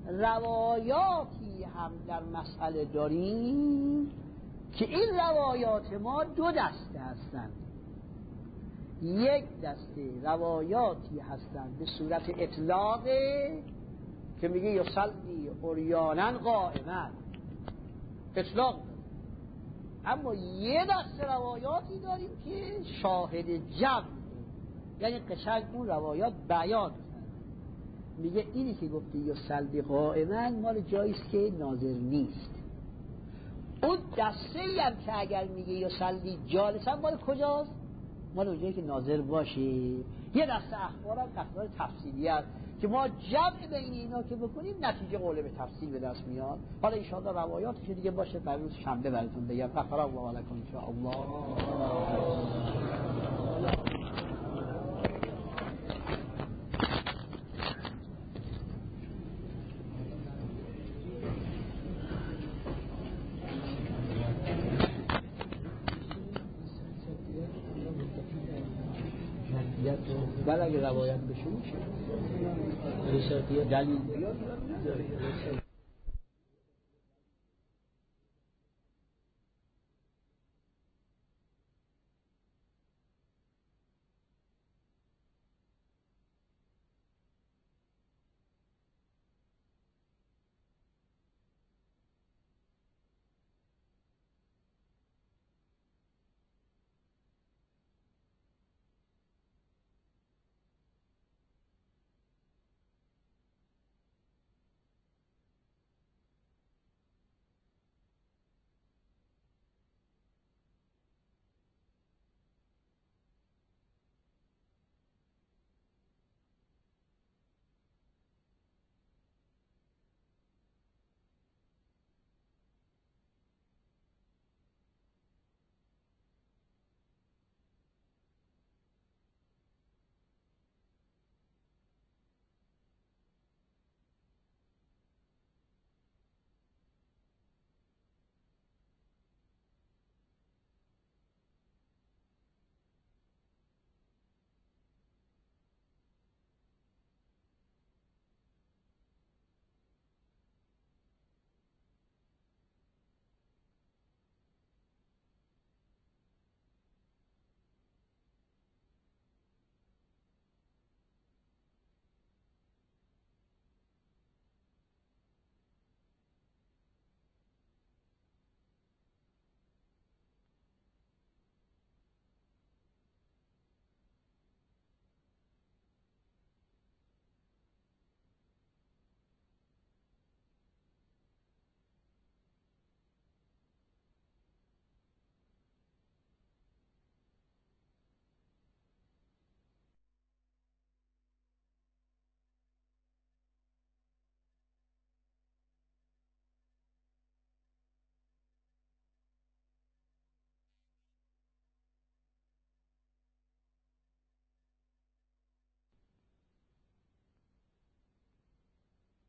روایاتی هم در مسئله داریم که این روایات ما دو دسته هستند. یک دسته روایاتی هستند به صورت اطلاق که میگه یصلی عریانا قائما، اطلاق داریم. اما یه دسته روایاتی داریم که شاهد جمع، یعنی قشنگ اون روایات بیان کنه، میگه اینی که گفته یصلی قائما مال جاییست که ناظر نیست. اون دسته ای هم که اگر میگه یصلی جالسا مال کجاست؟ مال اونجایی که ناظر باشه. یه دسته اخبار هم اخبار تفصیلی است که ما جمع بین اینا که بکنیم نتیجه قول به تفصیل به دست میاد. حالا ان شاء الله روایاتش دیگه باشه در روز شنبه براتون بگم. فقط الله علیکم ان شاء الله. بله اگه روایت بشه میشه دلیل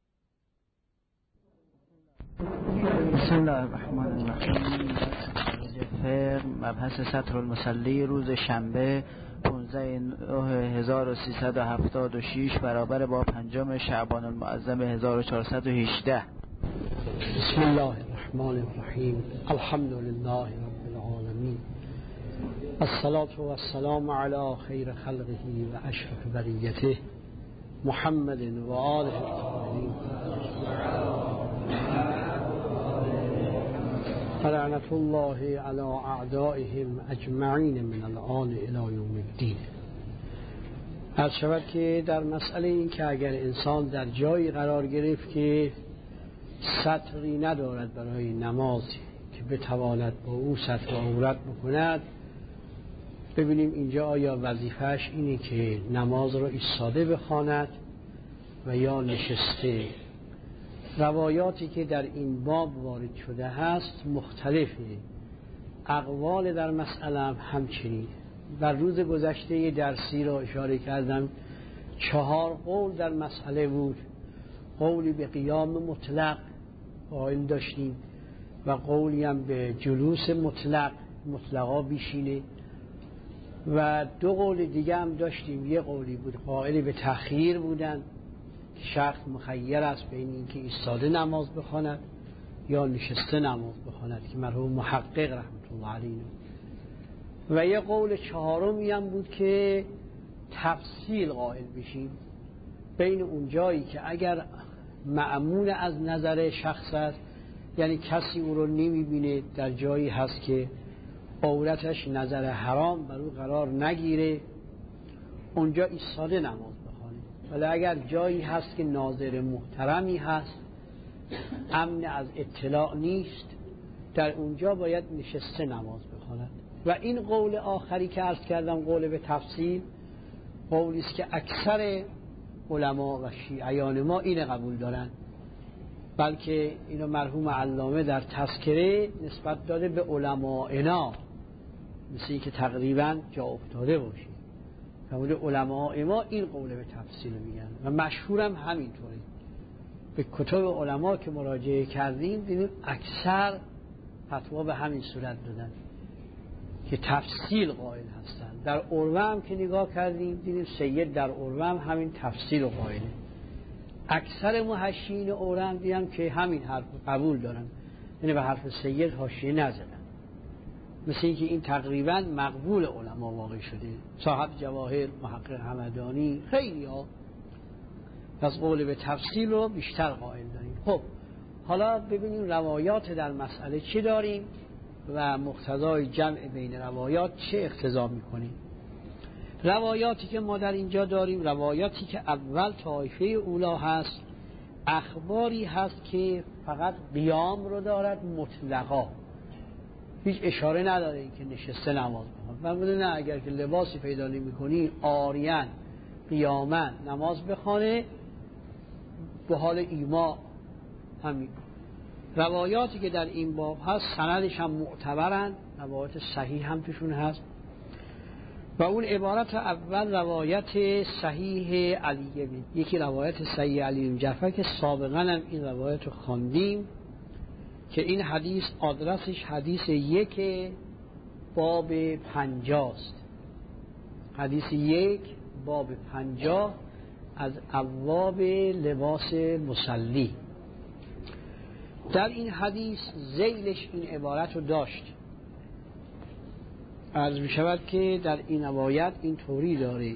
بسم الله الرحمن الرحیم. فقه مبحث سطر المصلی روز شنبه پانزده نه هزار و سیصد و هفتاد و شش برابر با پنجم شعبان المعظم هزار و چهارصد و هجده. بسم الله الرحمن الرحیم. الحمد لله رب العالمین، الصلاة والسلام علی خیر خلقه و اشرف بریته محمد و آله الطاهرین لعنة الله علی اعدائهم اجمعین من الآن الی یوم الدین. عرض شود که در مسئله این که اگر انسان در جایی قرار گرفت که سطری ندارد برای نمازی که بتواند با او سطر عورت بکند، ببینیم اینجا آیا وظیفهش اینه که نماز را ایستاده بخواند و یا نشسته. روایاتی که در این باب وارد شده هست مختلفه، اقوال در مسئله هم همچنین. در روز گذشته درسی را اشاره کردم، چهار قول در مسئله بود. قولی به قیام مطلق قائل داشتیم و قولی هم به جلوس مطلق، مطلقا بیشینه، و دو قول دیگه هم داشتیم. یه قولی بود قائل به تأخیر بودن که شخص مخیر است بین اینکه ایستاده نماز بخواند یا نشسته نماز بخواند که مرحوم محقق رحمت الله علیه، و یه قول چهارمی هم بود که تفصیل قائل بشیم بین اون جایی که اگر مأمون از نظر شخص است، یعنی کسی او رو نمیبینه، در جایی هست که عورتش نظر حرام بر او قرار نگیره، اونجا ایستاده نماز بخونه. ولی اگر جایی هست که ناظر محترمی هست، امن از اطلاع نیست، در اونجا باید نشسته نماز بخواند. و این قول آخری که عرض کردم، قول به تفصیل، قولی است که اکثر علما و شیعیان ما این قبول دارن، بلکه اینو مرحوم علامه در تذکره نسبت داده به علمائنا، مثل این که تقریبا جا افتاده باشه. فرموده علماء ما این قول به تفصیل میگن و مشهورم همینطوره. به کتب علما که مراجعه کردیم دیدیم اکثر فتوا به همین صورت دادن که تفصیل قائل هستن. در عروه هم که نگاه کردیم دیدیم سید در عروه هم همین تفصیل قائله. اکثر محشین عروه هم دیدم که همین حرف قبول دارن، یعنی به حرف سید حاشیه نزدن. مثل اینکه این تقریبا مقبول علما واقع شده. صاحب جواهر، محقق همدانی، خیلی ها از قول به تفصیل رو بیشتر قائل داریم. خب حالا ببینیم روایات در مسئله چی داریم و مقتضای جمع بین روایات چه اقتضا میکنیم. روایاتی که ما در اینجا داریم، روایاتی که اول طایفه اولا هست، اخباری هست که فقط قیام رو دارد مطلقا، هیچ اشاره نداره این که نشسته نماز بخوان. من بوده نه، اگر که لباسی پیدا نمی کنی آریان قیامن نماز بخوانه به حال ایما همین. روایاتی که در این باب هست سندش هم معتبرن، روایات صحیح هم توشون هست. و اون عبارت اول روایت صحیح علی بن، یکی روایت صحیح علی بن جعفر که سابقا هم این روایت رو خواندیم که این حدیث آدرسش حدیث یک باب پنجاست. حدیث یک باب پنجاه از ابواب لباس مصلی. در این حدیث ذیلش این عبارت رو داشت. عرض می شود که در این روایت این طوری داره: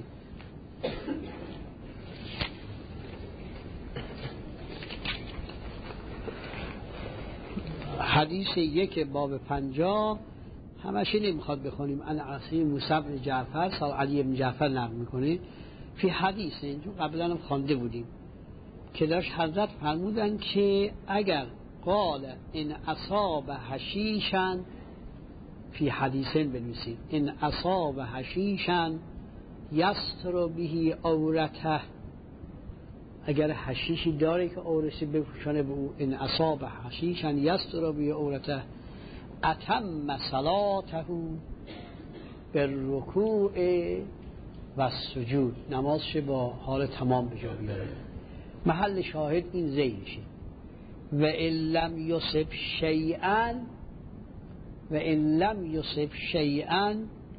حدیث یک باب پنجاه همشه نمیخواد بخونیم، ان عاصم موسی بن جعفر سال علی بن جعفر نقل میکنه فی حدیث، اینجا قبلا هم خوانده بودیم که داشت حضرت فرمودن که اگر قال ان اصاب حشیشا فی حدیثن بنویسید، ان اصاب حشیشا یستر به عورته، اگر حشیشی داره که عورتش بپوشانه به او، ان اصاب حشیشا یستر به عورته اتم صلاته بالرکوع و سجود، نمازش با حال تمام به جا بیاره. محل شاهد این ذیلشه. و ان لم یصب شیئا و ان لم یصب شیئا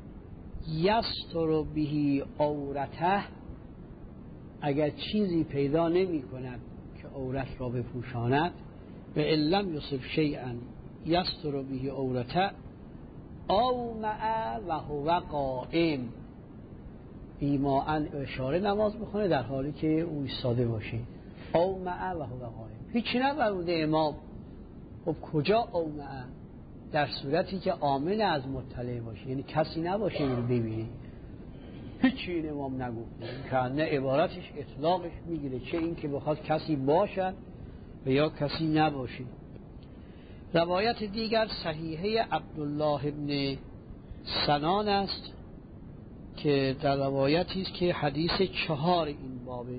یستر به عورته، اگر چیزی پیدا نمی کند که عورت را بپوشاند، و ان لم یصب شیئا یستر به عورته او مع و هو قائم، ایماء اشاره نماز بخونه در حالی که او ایستاده باشه. او مع و هو قائم، هیچی نفرموده امام. خب کجا او مع؟ در صورتی که آمن از مطلع باشه، یعنی کسی نباشه اینو ببینه. هیچی این امام نگفته، که نه عبارتش اطلاقش میگیره، چه این که بخواد کسی باشد و یا کسی نباشه. روایت دیگر صحیحه عبدالله ابن سنان است که در روایتی است که حدیث چهار این بابه.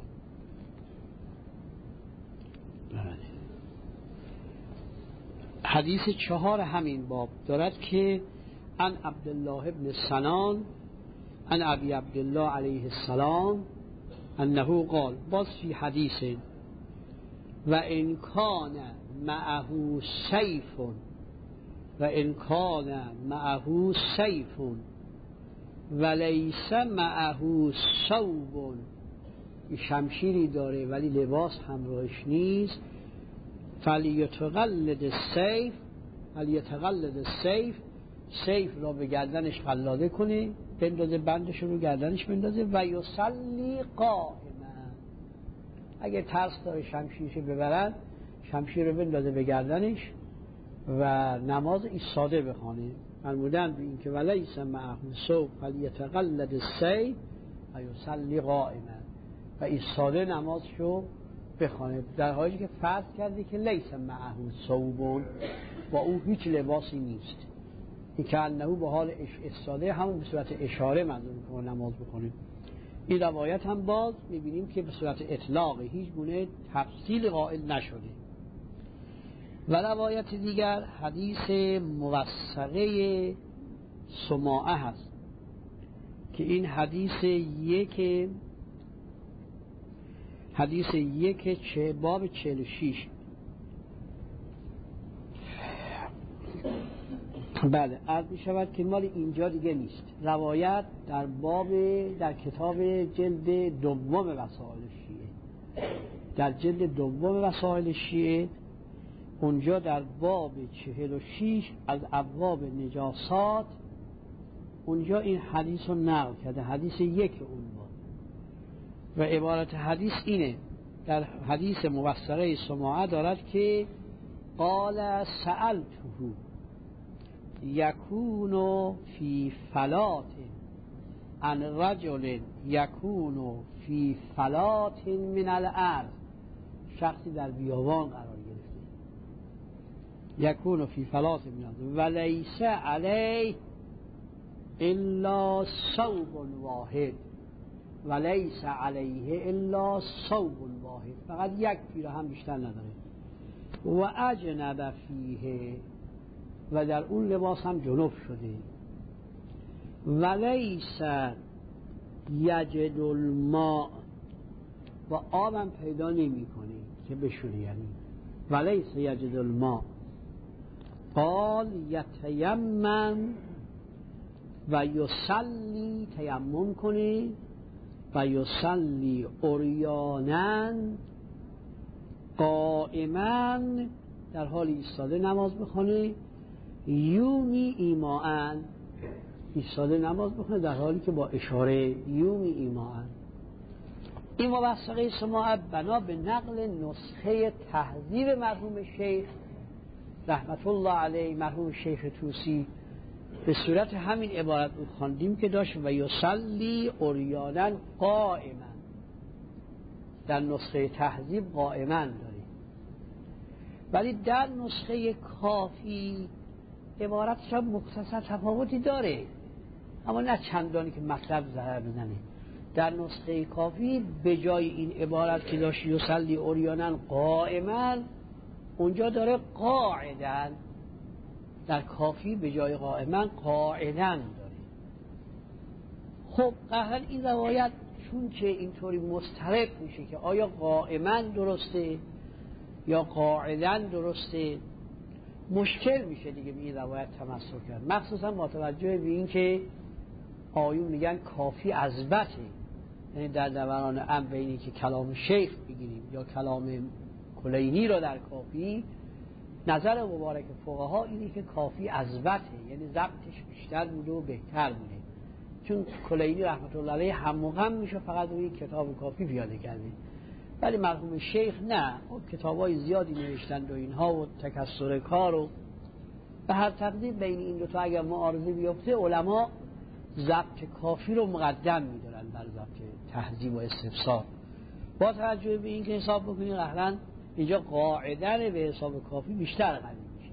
حدیث چهار همین باب دارد که عن عبدالله ابن سنان عن ابی عبدالله علیه السلام انه قال، باز فی حدیث و ان کان معه سیف و ان کان معه سیف و لیس معه ثوب، شمشیری داره ولی لباس همراهش نیست، فلیتقلد السیف فلیتقلد السیف، سیف را به گردنش قلاده کنه، بندازه بندش رو گردنش بندازه، و یصلی قائما، اگه ترس داره شمشیرش ببرن، شمشیر رو بندازه به گردنش و نماز ایستاده بخونه. فرمودن به این که ولیس معه ثوب فلیتقلد السیف و یصلی قائما، و ایستاده نمازشو بخونه، در حالی که فرض کرده که لیس معه ثوب، با او هیچ لباسی نیست، این که انه به حال ایستاده، همون به صورت اشاره منظور که نماز بخونه. این روایت هم باز میبینیم که به صورت اطلاق، هیچ گونه تفصیل قائل نشده. و روایت دیگر حدیث موثقه سماعه هست که این حدیث یک حدیث یک چه باب چهل و شیش. بله، عرض می شود که مال اینجا دیگه نیست. روایت در باب در کتاب جلد دوم وسائل شیعه، در جلد دوم وسائل شیعه، اونجا در باب چهل و شیش از ابواب نجاسات، اونجا این حدیث رو نقل کرده، حدیث یک اون باب. و عبارت حدیث اینه، در حدیث موثقه سماعه دارد که قال سألته یکون فی فلات عن رجل یکون فی فلات من الارض، شخصی در بیابان قرار گرفته، یکون فی فلات من الارض و لیس علیه الا ثوب واحد و لیس علیه الا ثوب واحد، فقط یک پیراهن بیشتر نداره، و اجنب فیه، و در اون لباس هم جنب شده، و لیس یجد الماء، و آبم پیدا نمی کنی که بشوری، یعنی و لیس یجد الماء، قال یتیمم و یصلی، تیمم کنی، و یصلی عریانا قائما، در حال ایستاده نماز بخونه، یومی ایماءن، ایستاده نماز بخونه در حالی که با اشاره یومی ایماءن. این موثقه سماعه بنا به نقل نسخه تهذیب مرحوم شیخ رحمت الله علیه، مرحوم شیخ طوسی، به صورت همین عبارت رو خواندیم که داشت و یصلی عریانا قائما، در نسخه تهذیب قائما داره، ولی در نسخه کافی عبارتش هم مختصر تفاوتی داره، اما نه چندانی که مطلب ضرر بزنه. در نسخه کافی به جای این عبارت که داشت یصلی عریانا قائما، اونجا داره قاعدا، در کافی به جای قائما قاعدا داره. خب قهرن این روایت چون که اینطوری مضطرب میشه که آیا قائما درسته یا قاعدا درسته، مشکل میشه دیگه به این روایت تمسک کرد، مخصوصا با توجه به این که آیون میگن کافی عذبته، یعنی در دوران ام بینی که کلام شیخ بگیریم یا کلام کلینی رو در کافی، نظر مبارک فقها اینه که کافی عذبته، یعنی ضبطش بیشتر بوده و بهتر بوده، چون کلینی رحمت الله علیه هم و غم میشه فقط روی کتاب کافی پیاده کرده، ولی مرحوم شیخ نه، کتابای زیادی نوشتند و اینها و تکثر کار و به هر تقدیر بین این دو تا اگر معارضه بیفته علما ضبط کافی رو مقدم میدارن بر ضبط تهذیب و استفسار. با توجه به این که حساب بکنید قهرن اینجا قاعده به حساب کافی بیشتر قوی میشه.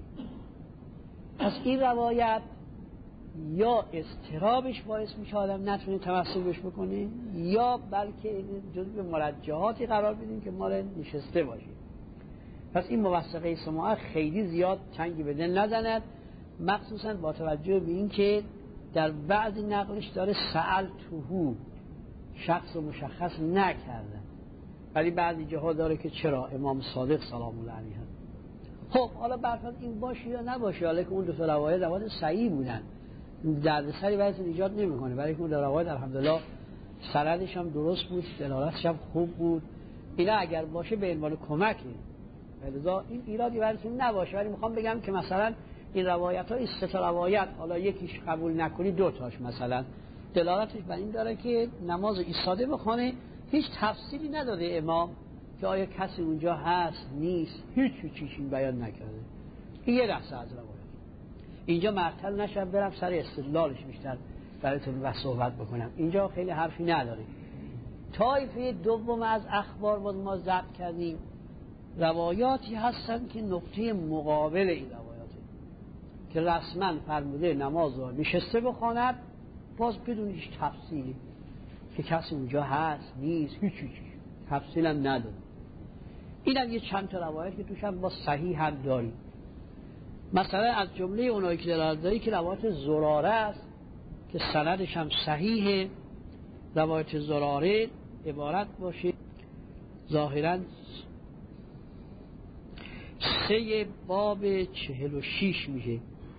پس این روایت یا اضطرابش باعث میشه آدم نتونه تمسک بهش بکنه، یا بلکه جزو مرجحاتی قرار بدیم که ما رو نشسته باشه. پس این موثقه سماع خیلی زیاد چنگی به دل نزند، مخصوصا با توجه به این که در بعضی نقلش داره سأل توهو، شخص رو مشخص نکردن، ولی بعضی جاها داره که چرا امام صادق سلام الله علیه. خب حالا برفرض این باشه یا نباشه، حالا که اون دو تا روایت روایت صحیح بودن، دردسری براتون ایجاد نمیکنه، برای که اون روایت الحمدلله سندش هم درست بود، دلالتش هم خوب بود، اینا اگر باشه به عنوان کمکه، لذا این ایرادی براتون نباشه. ولی میخوام بگم که مثلا این روایت ها این سه تا روایت، حالا یکیش قبول نکنی دو تاش مثلا دلالتش بر این داره که نماز ایستاده بخونه، هیچ تفصیلی نداده امام که آیا کسی اونجا هست نیست، هیچ چیزی بیان نکرده. این یه دسته از روایت. اینجا معطل نشم برم سر استدلالش بیشتر براتون و صحبت بکنم، اینجا خیلی حرفی نداره. طایفه دوم از اخبار باز ما ضبط کردیم، روایاتی هستن که نقطه مقابل این روایاته، که رسما فرموده نماز رو نشسته بخواند، باز بدون هیچ تفصیلی که کسی اونجا هست نیست، هیچ چیزی تفصیل هم نداره. این هم یه چند تا روایت که توش هم با صحیح هم داریم. مثلا از جمله اونایی که دلالت داره که روایت زراره است که سندش هم صحیحه. روایت زراره عبارت باشه ظاهراً سه باب چهل و شیش میشه،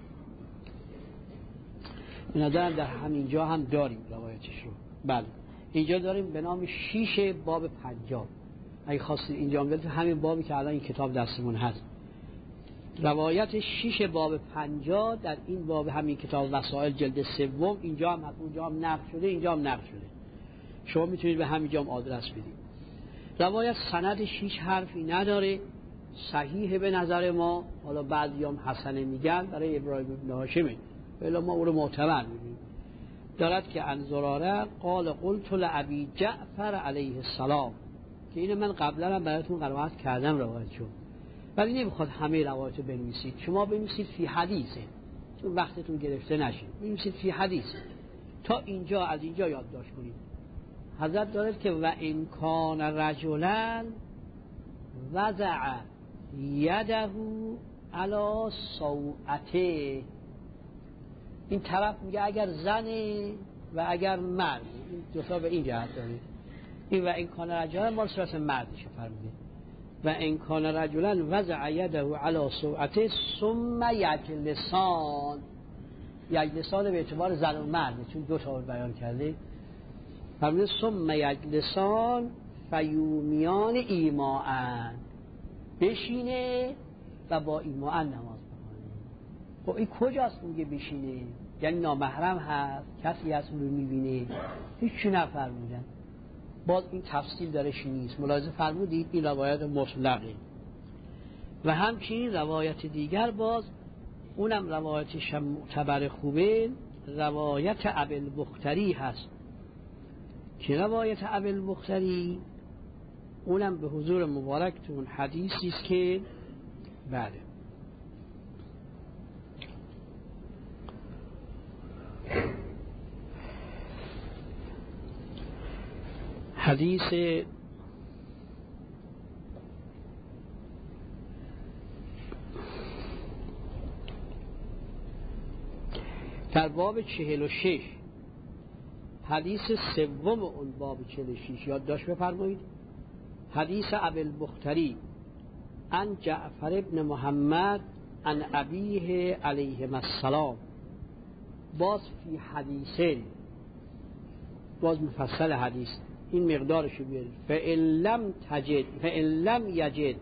به نظرم در همینجا هم داریم روایتش رو. بله اینجا داریم به نام شیش باب پنجاب، اگه خواستید اینجا هم دارید همین بابی که الان این کتاب دستمون هست، روایت شیش باب پنجاه در این باب همین کتاب وسائل جلد سوم، اینجا هم هست، اونجا هم نقل شده، اینجا هم نقل شده، شما میتونید به همینجا هم آدرس بدید. روایت سندش هیچ حرفی نداره، صحیح به نظر ما، حالا بعضی هم حسنه میگن برای ابراهیم ابن هاشمه، ولی ما اون رو معتبر میدونیم. دارد که عن زراره قال قلت لابی جعفر علیه السلام، که اینو من قبلا هم براتون قرائت کردم روایتشو، ولی نمیخواد همه روایت رو بنویسید، شما بنویسید فی حدیثه، چون وقتتون گرفته نشه، بنویسید فی حدیثه تا اینجا، از اینجا یادداشت کنید. حضرت دارد که و ان کان رجلا وضع یده علی صوعته، این طرف میگه اگر زنه و اگر مرد، این دو تا به این جهت داره. این و این کان رجلا مال صورت مردشه فرموده، و این کان رجلا وضع یده علی صوعته ثم یجلسان، یجلسان به اعتبار زن و مرد چون دو تا بیان کرده، فرموده ثم یجلسان فیومیان ایماءن، بشینه و با ایماءن نماز بخونه. خب این کجاست میگه بشینه؟ یعنی نامحرم هست، کسی هست اون رو میبینه؟ هیچی نفرمودن، باز این تفصیل درش نیست. ملاحظه فرمودید این روایت مطلقه. و همچنین روایت دیگر باز اونم روایتش هم معتبر خوبه، روایت ابوالبختری هست که روایت ابوالبختری اونم به حضور مبارکتون حدیثی است که بله حدیث در باب چهل و شش، حدیث سوم اون باب چهل و شش یادداشت بفرمایید. حدیث ابوالبختری عن جعفر ابن محمد عن ابیه علیه السلام، باز فی حدیثه، باز مفصل حدیث این مقدارشو بیارید. فإن لم تجد فإن لم یجد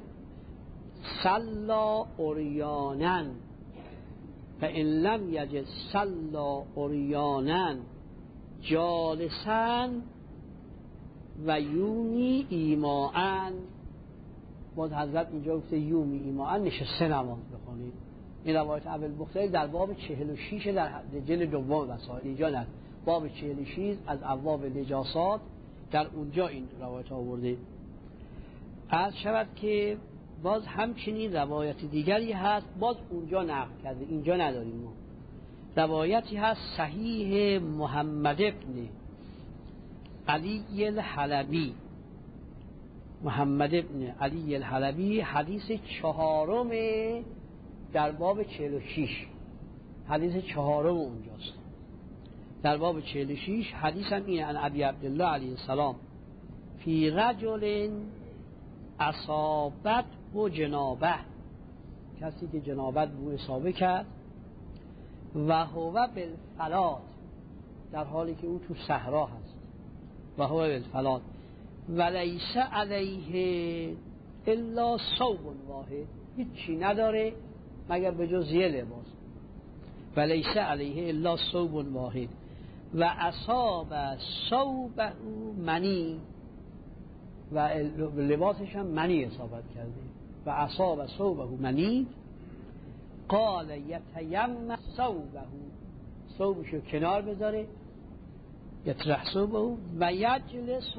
صلا عریانا فإن لم یجد صلا عریانا جالسا و یومی ایماءن. باز حضرت اینجا گفته یومی ایماءن، نشسته نماز بخونید. این روایت ابوالبختری در باب چهل و شش در جلد دوم وسائل، اینجا نه، باب چهل و شش از ابواب نجاسات در اونجا این روایت آورده. عرض شود که باز همچنین روایت دیگری هست، باز اونجا نقل کرده، اینجا نداریم ما. روایتی هست صحیح محمد ابن علی الحلبی، محمد ابن علی الحلبی، حدیث چهارم در باب چهل و شش، حدیث چهارم اونجاست در باب چهل و شش. حدیث هم اینه، عن ابی عبدالله علیه السلام فی رجل اصابت و جنابه، کسی که جنابت بو اصابه کرد، و هو بالفلات، در حالی که او تو صحرا هست، و هو بالفلات، و لیس علیه الا ثوب واحد، هیچی نداره مگر به جز یه لباس، و لیس علیه الا ثوب واحد، و اصاب ثوبه منی، و لباسش هم منی اصابت کرده، و اصاب ثوبه منی، قال یتیم ثوبه، ثوبشو کنار بذاره، یطرح ثوبه و یجلس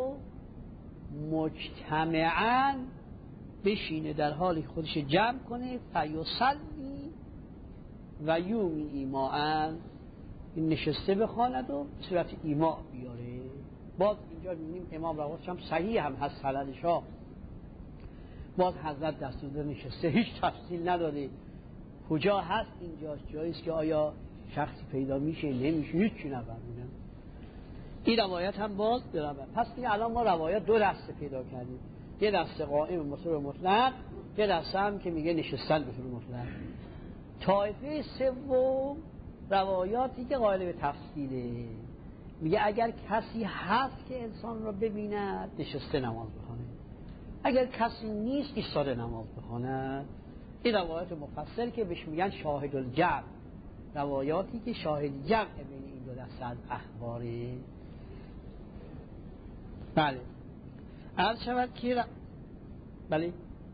مجتمعا، بشینه در حالی خودش جمع کنه، فیصلی و یومی ایماء، این نشسته بخواند و صورت ایماء بیاره. باز اینجا می‌بینیم امام روایتش هم صحیح هم هست سندش ها. باز حضرت دستور داده نشسته، هیچ تفصیل نداده کجا هست، اینجاست، جاییست که آیا شخصی پیدا میشه نمیشه، هیچی نفهمیدن. این روایت هم باز برابر. پس این الان ما روایت دو دسته پیدا کردیم، یه دسته قائم به طور مطلق، یه دسته هم که میگه نشستن به طور مطلق. طایفه سوم روایاتی که قائل به تفصیله، میگه اگر کسی هست که انسان رو ببیند نشسته نماز بخونه، اگر کسی نیست ایستاده نماز بخونه. این روایات مفصل که بهش میگن شاهد الجمع، روایاتی که شاهد جمع بین این دو دسته از اخباره. بله عرض شود که ر... بله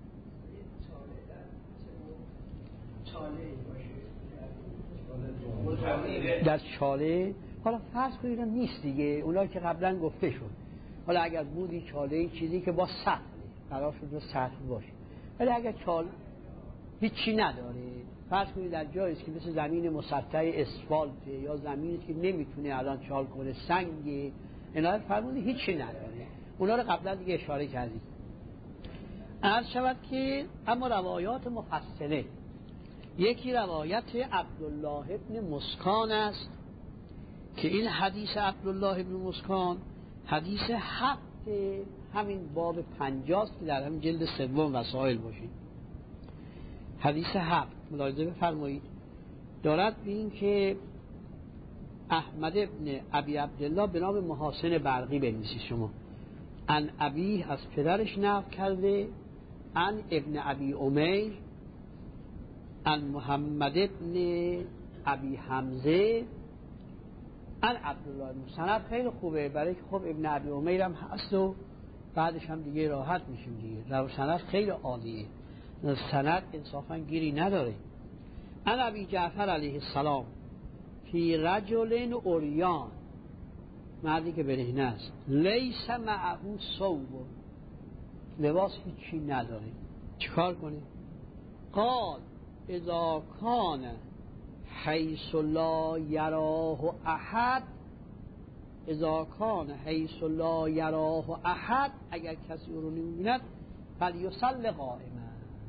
در چاله، حالا فرض کنید نیست دیگه، اونایی که قبلا گفته شد، حالا اگر بودی چاله چیزی که با سطح قرار شد سطح باشه، ولی اگر چاله هیچی نداره، فرض کنید در جایی است که مثل زمین مسطح اسفالت یا زمینی که نمیتونه الان چال کنه، سنگ، اینا فرمودی هیچی نداره، اونا رو قبلا دیگه اشاره کردیم. عرض شود که اما روایات مفصله، یکی روایت عبدالله ابن مسکان است که این حدیث عبدالله ابن مسکان حدیث هفت همین باب پنجاست که در همین جلد سوم وسائل باشید. حدیث هفت ملاحظه بفرمایید، دارد به این که احمد ابن ابی عبدالله به نام محاسن برقی بنویسید شما، ان ابی از پدرش نقل کرده، ان ابن ابی امیر، ان محمد ابن ابی حمزه، ان عبدالله. سند خیلی خوبه برای که خب ابن ابی امیر هم هست و بعدش هم دیگه راحت میشیم دیگه، سند خیلی عالیه، سند انصافا گیری نداره. ان ابی جعفر علیه السلام فی رجل عریان، مردی که برهنه است، لیس معه ثوب، لباس هیچی نداره، چیکار کنه؟ قال اذا کان حیث لا یراه احد، اذا کان حیث لا یراه احد، اگر کسی او رو نمی‌بیند، فلیصلی قائما،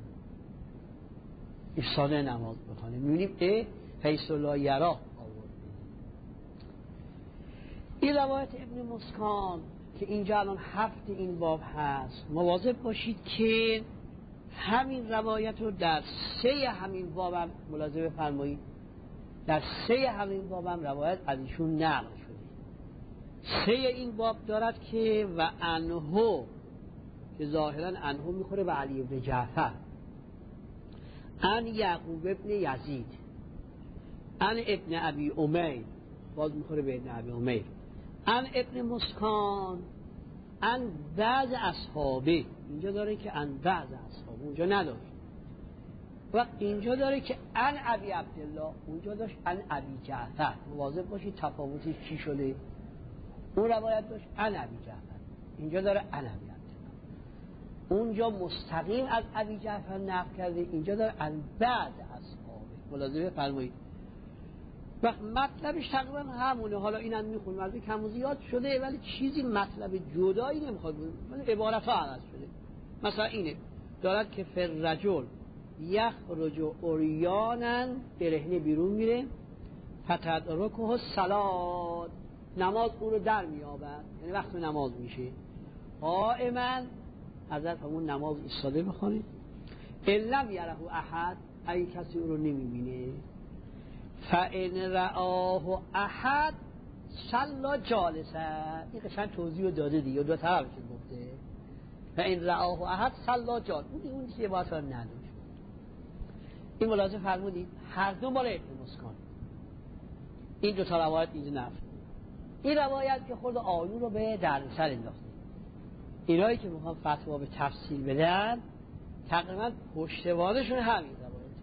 ایستاده نماز بخونه. می‌بینیم اه حیث لا یراه آورده. این روایت ابن مسکان که اینجا الان هفت این باب هست، مواظب باشید که همین روایت رو در سه همین بابم ملاحظه بفرمایید، در سه همین بابم روایت از ایشون نقل شده. سه این باب دارد که و انهو که ظاهرا انهو میخوره به علی ابن جعفر، ان یعقوب ابن یزید، ان ابن ابی امیر، باز میخوره به ابن ابی امیر، ان ابن مسکان، ان بعض اصحابه. اینجا داره که ان بعض اصحابه، اونجا نداشت. و اینجا داره که ان ابی عبدالله، اونجا داشت ان ابی جعفر. مواظب باشید تفاوتش چی شده. اون روایت داشت ان ابی جعفر، اینجا داره ان ابی عبدالله. اونجا مستقیم از ابی جعفر نقل کرده، اینجا داره ان بعض اصحابه. ملاحظه فرمایید. و مطلبش تقریبا همونه. حالا اینم میخونم البته کم و زیاد شده ولی چیزی مطلب جدایی نمیخواد بود، ولی عبارت ها عوض شده. مثلا اینه دارد که فر رجل یخرج عریانا، برهنه بیرون میره، فتدرکه الصلاه، نماز او رو در میابد، یعنی وقت نماز میشه، قائما حضرت همون نماز ایستاده بخونه، الا یره احد، اگه کسی او رو نمیبینه، فان رآه احد صلا جالسا. این قشنگ توضیح داده دیگه، دو طرفش گفته. فان رآه احد صلا جالسا، اون اون چیه واسه نداشت. این ملاحظه فرمودید هر دو مال ابن مسکان. این دو تا روایت اینجا نفر. این روایت که خود آیون رو به دردسر انداخته. اینایی که میخوان فتوا به تفصیل بدن تقریبا پشتوانشون همین روایت،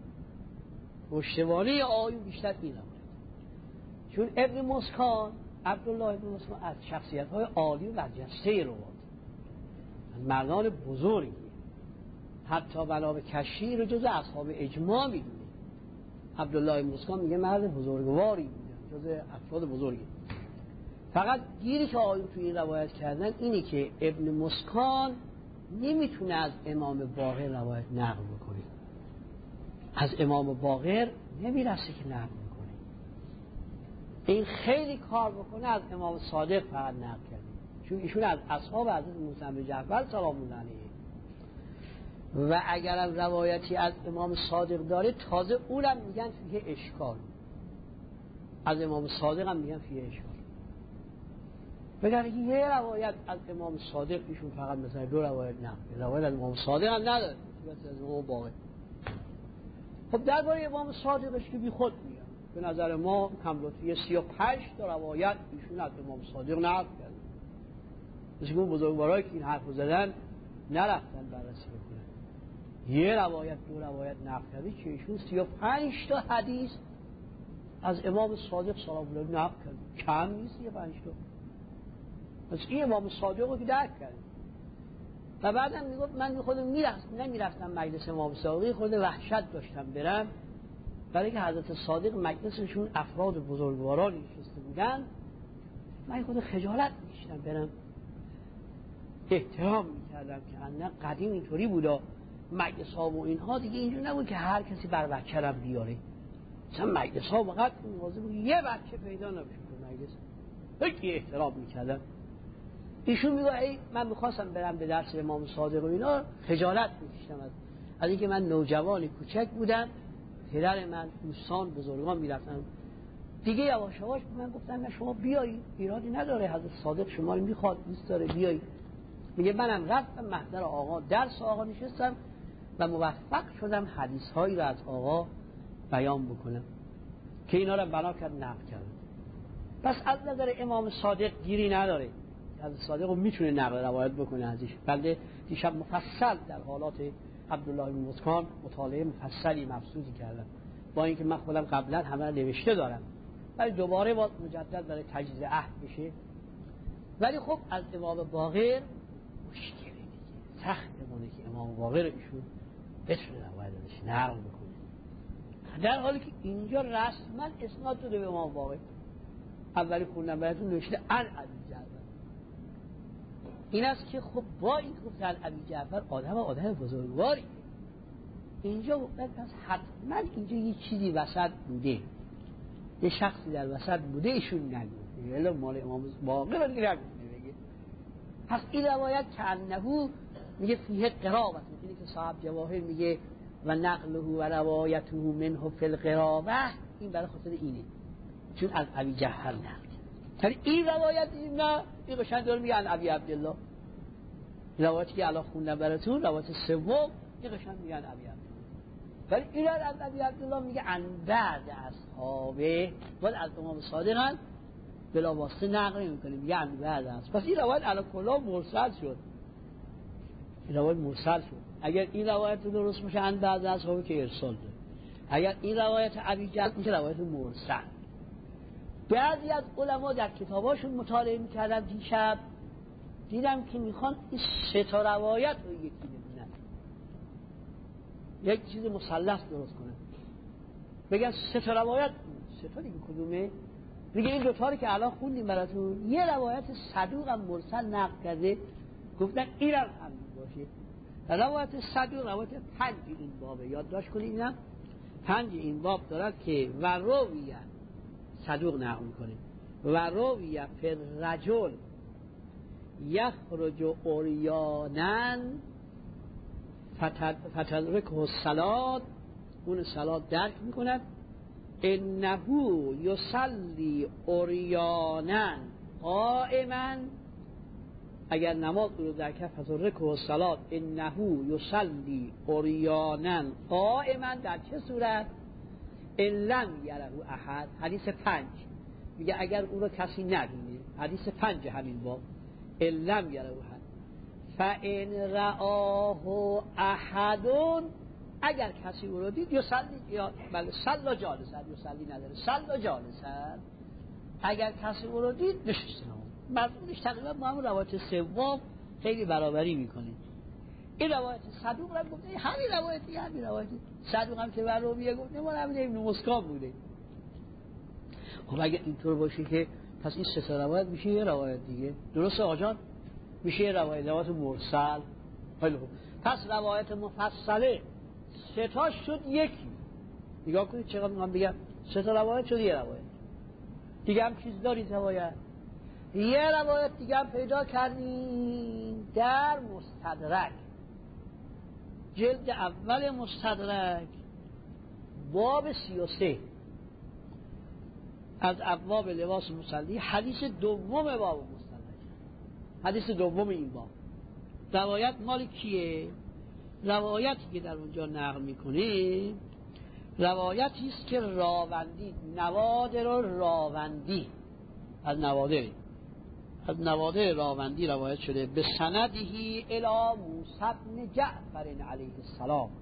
پشتوانه آیون بیشتر این روایت. چون ابن مسکان، عبدالله ابن مسکان از شخصیت‌های عالی و برجسته روات، از مردان بزرگی، حتی بنا به کشی رو جز اصحاب اجماع میدونه. عبدالله ابن مسکان میگه مرد بزرگواری بوده، جز افراد بزرگی. فقط گیری که آیون توی این روایت کردن اینه که ابن مسکان نمیتونه از امام باقر روایت نقل بکنه، از امام باقر نمیرسه که نقل بکنه. این خیلی کار بکنه از امام صادق فقط نقل کرده، چون ایشون از اصحاب حضرت موسی بن جعفر سلام الله علیه. و اگر از روایتی از امام صادق داره تازه اونم میگن فیه اشکال، از امام صادق هم میگن فیه اشکال. بگن یه روایت از امام صادق ایشون فقط مثلا دو روایت نه، روایت از امام صادق هم نداره، بس از امام باقر. خب درباره امام صادقش که بی خود میگن، به نظر ما کملوتی سی و پنج تا روایت ایشون از امام صادق نقل کرد. مثل که بزرگوارایی که این حرف زدن نرفتن بررسی بکنن. یه روایت دو روایت نقل کرده که ایشون سی و پنج تا حدیث از امام صادق سلام الله علیه نقل کرد. کم نیست سی و پنج تا. پس این امام صادق رو که درک کرد. و بعدم میگفت من خودم میرفتم نمیرفتم مجلس امام صادق، خود وحشت داشتم برم، برای که حضرت صادق مجلسشون افراد بزرگواران نشسته بودن، من خود خجالت میکشیدم برم. احترام میکردم که انا قدیم اینطوری بودا مجلس ها و اینها دیگه اینجور نبود که هر کسی بر بچه رم بیاره. مثلا مجلس ها وقت موازه بود یه بچه پیدا نبشه تو مجلس، هیچی احترام میکردم. ایشون میگه ای من میخواستم برم به درس امام صادق و اینا، خجالت میکشیدم از از اینکه من نوجوانی کوچک بودم، پدر من دوستان بزرگان میرفتن دیگه، یواش یواش من گفتم نه شما بیایی، ایرادی نداره، حضرت صادق شما رو میخواد دوست داره بیایی. میگه منم رفتم محضر آقا، درس آقا نشستم و موفق شدم حدیث هایی رو از آقا بیان بکنم که اینا رو بنا کرد نقل کردم. پس از نظر امام صادق گیری نداره، از صادق رو میتونه نقل روایت بکنه ازش. بنده دیشب مفصل در حالات عبدالله بن مسکان مطالعه مفصلی مبسوطی کردم، با اینکه من خودم قبلا همه رو نوشته دارم ولی دوباره باید مجدد برای تجدید عهد بشه. ولی خب از امام باقر مشکلی دیگه، سخت بمونه که امام باقر ایشون بتونه روایت ازش نقل بکنه، در حالی که اینجا رسما اسناد داده به امام باقر. اولی خوندم براتون نوشته ان ابی جعفر. این است که خب با این گفتن ابی جعفر آدم آدم بزرگواری، اینجا گفتن پس حتما اینجا یه چیزی وسط بوده، یه شخصی در وسط بوده ایشون نگفته، الا مال امام باقر دیگه نگفته بگه. پس این روایت که انهو میگه فیه قرابت، اینی که صاحب جواهر میگه و نقله و روایته منه فی القرابه، این برای خاطر اینه چون از ابی جهل نه. ولی این روایت این نه، این قشنگ داره میگه ان ابی عبدالله، روایتی که الان خوندم براتون روایت سوم، این قشنگ میگه ان ابی عبدالله. ولی این از ابی عبدالله میگه ان بعد اصحابه، ولی از امام صادق هم بلا واسطه نقل نمی‌کنیم، میگه ان بعد است. پس این روایت علی کلا مرسل شد، این روایت مرسل شد. اگر این روایت درست باشه ان بعد اصحابه که ارسال داره، اگر این روایت ابی جهل میشه روایت مرسل. بعضی از علما در کتاباشون مطالعه میکردم دیشب، دیدم که میخوان این سه تا روایت رو یکی بدونن، یک چیز مثلث درست کنن، بگن سه تا روایت، سه تا دیگه کدومه؟ میگه این دوتا رو که الان خوندیم براتون، یه روایت صدوق هم مرسل نقل کرده، گفتن این هم همین باشه. روایت صدوق روایت پنج این بابه، یادداشت کنید اینم پنج این باب دارد که و رویه صدوق نقل میکنه و رویه پر رجل یخرج اوریانن فتدرکه الصلاة، اون صلاة درک میکند، انه یصلی اوریانن قائما، اگر نماز رو در کف فتدرکه الصلاة انه یصلی اوریانن قائما، در چه صورت؟ ان لم یره احد، حدیث پنج میگه اگر او رو کسی نبینه، حدیث پنج همین باب، ان لم یره احد فان رآه احد، اگر کسی او رو دید یصلی، یا بله صلا جالسا، یصلی نداره صلا جالسا، اگر کسی او رو دید نشسته نماز. مضمونش تقریبا با همون روایت سوم خیلی برابری میکنه. این روایت صدوق هم گفته همین روایتی، همین روایتی صدوق هم که بر رویه گفته ما همین ابن مسکان بوده. خب اگه اینطور باشه که پس این سه تا روایت میشه یه روایت دیگه، درسته آجان؟ میشه یه روایت، روایت مرسل. خیلی خوب، پس روایت مفصله سه تا شد یکی. نگاه کنید چقدر میخوام بگم، سه تا روایت شد یه روایت دیگه. هم چیز دارید روایت، یه روایت دیگه هم پیدا کردیم در مستدرک، جلد اول مستدرک، باب سی و سه از ابواب لباس مصلی، حدیث دوم باب مستدرک، حدیث دوم این باب. روایت مال کیه؟ روایتی که در اونجا نقل میکنه روایتی است که راوندی، نوادر راوندی، از نوادر از نوادر راوندی روایت شده، به سندهی الی موسی بن جعفر علیه السلام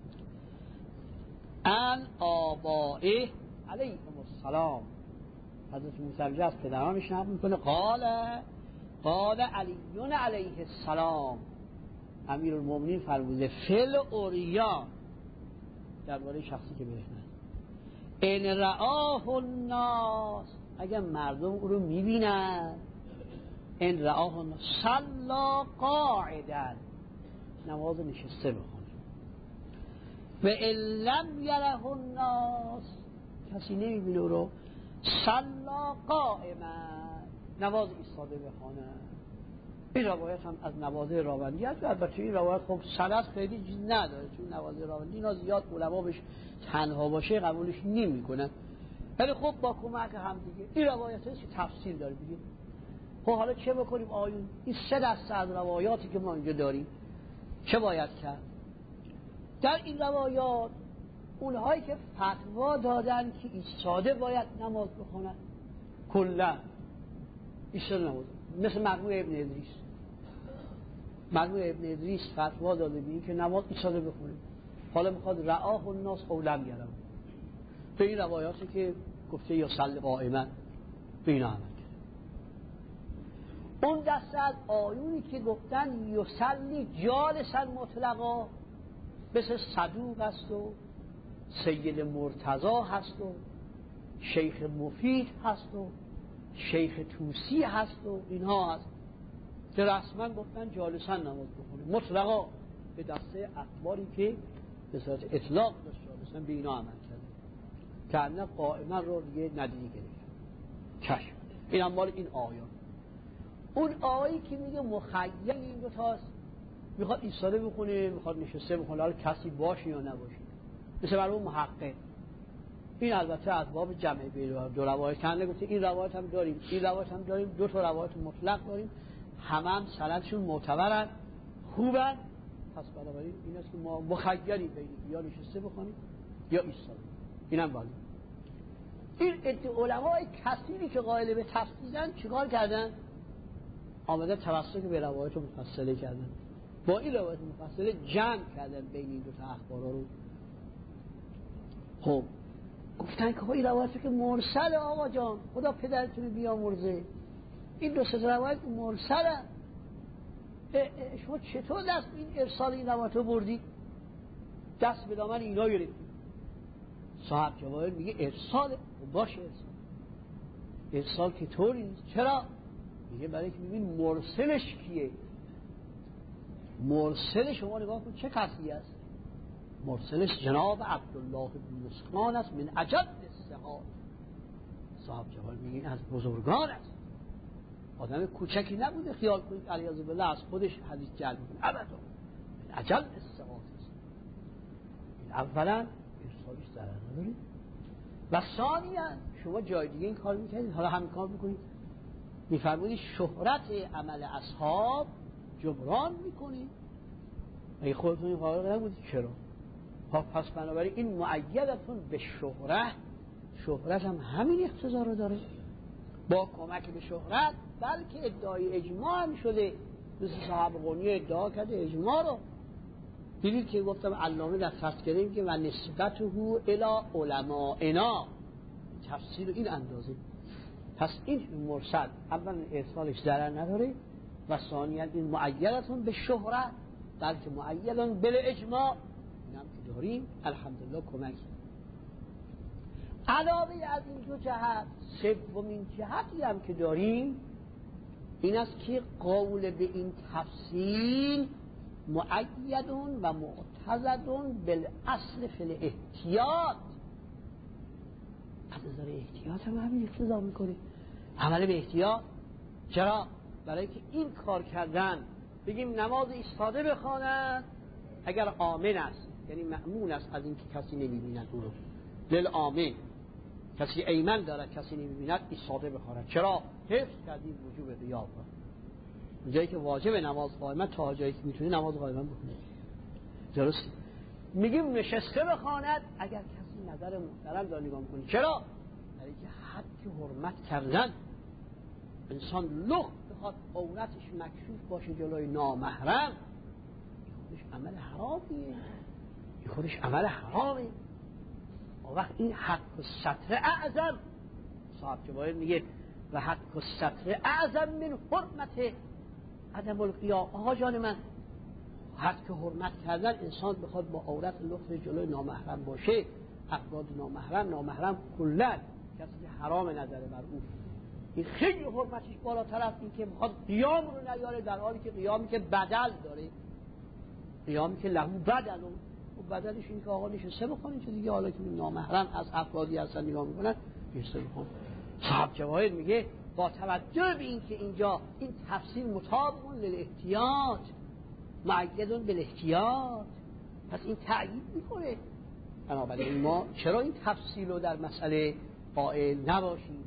ان آبائه علیهم السلام. حضرت موسی بن جعفر پدرانش نقل میکنه قال قال علی علیه السلام، امیر المؤمنین فرموده فل اوریان، درباره شخصی که برهنه، ان رآه الناس، اگر مردم او رو میبینن، ان رآه الناس صلا قاعدا، نماز نشسته بخونه، و ان لم یره الناس، کسی نمیبینه او رو، صلا قائما، نماز ایستاده بخونه. این روایت هم از نوازه راوندی هست. البته این روایت خب سند خیلی چیز نداره، چون نوازه راوندی اینا زیاد علما بهش تنها باشه قبولش نمی‌کنن، ولی خب با کمک هم دیگه این روایت هست که تفصیل داره دیگه. خب حالا چه بکنیم آیون؟ این سه دسته از روایاتی که ما اینجا داریم چه باید کرد؟ در این روایات اونهایی که فتوا دادن که ایستاده باید نماز بخونن کلا ایستاده نماز، مثل مرحوم ابن ادریس، مرحوم ابن ادریس فتوا داده بین که نماز ایستاده بخونیم، حالا میخواد رآه الناس او لم یره، به این روایاتی که گفته یا صلی قائما به این عمل کرد. اون دسته از آیونی که گفتن یصلی جالسا مطلقا، مثل صدوق هست و سید مرتضی هست و شیخ مفید هست و شیخ توسی هست و اینها هست که رسما گفتن جالسا نماز بخونه مطلقا، به دسته اخباری که به صورت اطلاق داشت جالسا به اینا عمل کرده، که انه قائما رو دیگه ندیده گرفت چشم. این هم مال این آیات. اون آیی که میگه مخیر این دو تاست، میخواد ایستاده بخونه، میخواد نشسته بخونه، حالا کسی باشه یا نباشه. مثل مرحوم محقق. این البته از باب جمع بین دو روایت کنده گفته این روایت هم داریم، این روایت هم داریم، دو تا روایت مطلق داریم، همه هم سندشون معتبرن، خوبن. پس بنابراین این است که ما مخیریم بین یا نشسته بخونیم یا ایستاده. اینم ولی این ادعای علمای کثیری که قائل به تفصیلن چیکار کردن؟ آمدن توسط به روایت مفصله کردن، با این روایت مفصله جمع کردن بین این دو تا اخبارا رو. خب گفتن که این روایت که مرسل آقا جان، خدا پدرتون بیامرزه، این دو سه روایت مرسله، شما چطور دست این ارسال این روایت رو بردی؟ دست به دامن اینا گرفتی. صاحب جواهر میگه ارساله. باشه ارسال، ارسال که طوری نیست. چرا؟ میگه برای که ببین مرسلش کیه. مرسل شما نگاه کن چه کسی است. مرسلش جناب عبدالله بن مسکان است، من عجب الثقات. صاحب جواهر میگه از بزرگان است، آدم کوچکی نبوده خیال کنید علیاذ بالله از خودش حدیث جلب کنه، ابدا من عجب الثقات است. این اولا ارسالش ضرر نداره و ثانیا شما جای دیگه این کار میکنید، حالا همین کار بکنید، میفرمایید شهرت عمل اصحاب جبران میکنید. اگه خودتون این قائل نبودید چرا؟ پس بنابراین این مؤیدتون به شهرت، شهرت هم همین اقتضا رو داره. با کمک به شهرت بلکه ادعای اجماع هم شده، مثل صاحب قونیه ادعا کرده اجماع رو. دیدید که گفتم علامه در تذکره میگه و نسبته الی علمائنا، تفسیر این اندازه. پس این مرسل اولا ارسالش ضرر نداره و ثانیا این مؤیدتون به شهرت بلکه مؤیدن بالاجماع، این هم که داریم الحمدلله کمک. علاوه از این دو جهت سومین جهتی هم که داریم این است که قول به این تفصیل مؤیدون و معتضدون بالاصل فی الاحتیاط. از نظر احتیاط هم همین اقتضا میکنه، عمل به احتیاط. چرا؟ برای که این کار کردن بگیم نماز ایستاده بخواند اگر آمن است، یعنی مأمون است از این که کسی نمیبیند او رو، للآمن، کسی ایمن دارد کسی نمیبیند ایستاده بخواند. چرا؟ حفظ کردیم وجوب قیام. جایی که واجب نماز قائمه تا جایی که میتونی نماز قائمه بخونه. درست میگیم نشسته بخواند اگر کسی نظر محترم داره نگاه میکنه. چرا؟ برای که حد حرمت کردن، انسان لخت بخواد عورتش مکشوف باشه جلوی نامحرم، این خودش عمل حرامیه، این خودش عمل حرامه. و وقت این حق الستر اعظم، صاحب جواهر میگه و حق الستر اعظم من حرمت عدم القیام. آقا جان من، حق که حرمت کردن انسان بخواد با عورت لخت جلوی نامحرم باشه، افراد نامحرم، نامحرم کلا کسی حرام نظر بر او، این خیلی حرمتش بالاتر از این که بخواد قیام رو نیاره، در حالی که قیامی که بدل داره، قیامی که لهو بدل، و بدلش این که آقا نشسته بخونید چه دیگه، حالا که نامحرم از افرادی هستن نگاه میکنن نشسته بخون. صاحب جواهر میگه با توجه به این که اینجا این تفسیر مطابق للاحتیاط، مؤیدون بالاحتیاط، پس این تأیید میکنه. بنابراین ما چرا این تفصیل رو در مسئله قائل نباشیم؟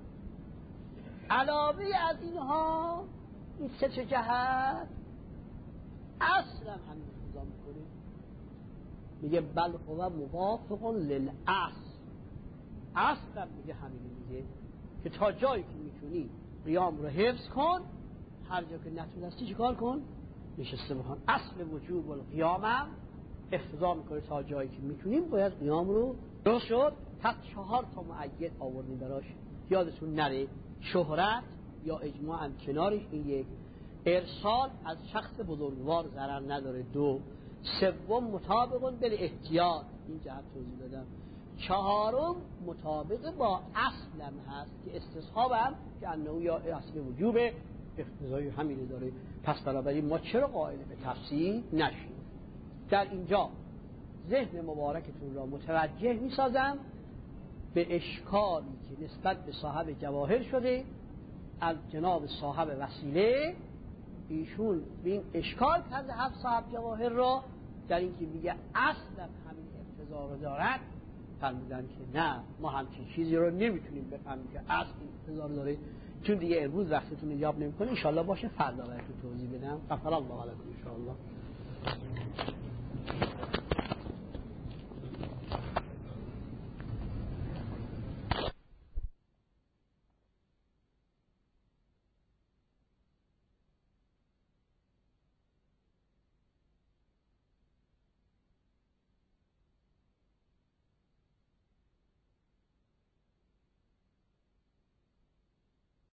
علاوه از اینها این سه تا جهت اصلا همین نظام میکنه، میگه بل هو موافق للاصل، اصلا میگه همین، میگه که تا جایی که میتونی قیام رو حفظ کن، هر جا که نتونستی چیکار کن؟ نشسته بخون. اصل وجوب القیام هم اقتضا میکنه تا جایی که میتونیم باید قیام رو. درست شد؟ پس چهار تا مؤید آوردیم براش، یادتون نره. شهرت یا اجماع هم کنارش، این یک. ارسال از شخص بزرگوار ضرر نداره، دو. سوم مطابق بالاحتیاط، این جهت توضیح دادم. چهارم مطابق با اصلم هست که استصحاب هم که انه یا اصل وجوب اقتضای همینه داره. پس بنابراین ما چرا قائل به تفسیر نشیم؟ در اینجا ذهن مبارکتون را متوجه می‌سازم به اشکالی که نسبت به صاحب جواهر شده از جناب صاحب وسیله ایشون به این اشکال کرده هفت صاحب جواهر را در اینکه میگه اصلا همین اقتضا رو دارد، فرمودن که نه، ما همچین چیزی رو نمیتونیم بفهمیم که اصل این اقتضا رو داره، چون دیگه امروز وقتتون ایجاب نمیکنه، ان شاء الله باشه فردا براتون توضیح بدم. غفر الله علیکم ان شاء الله.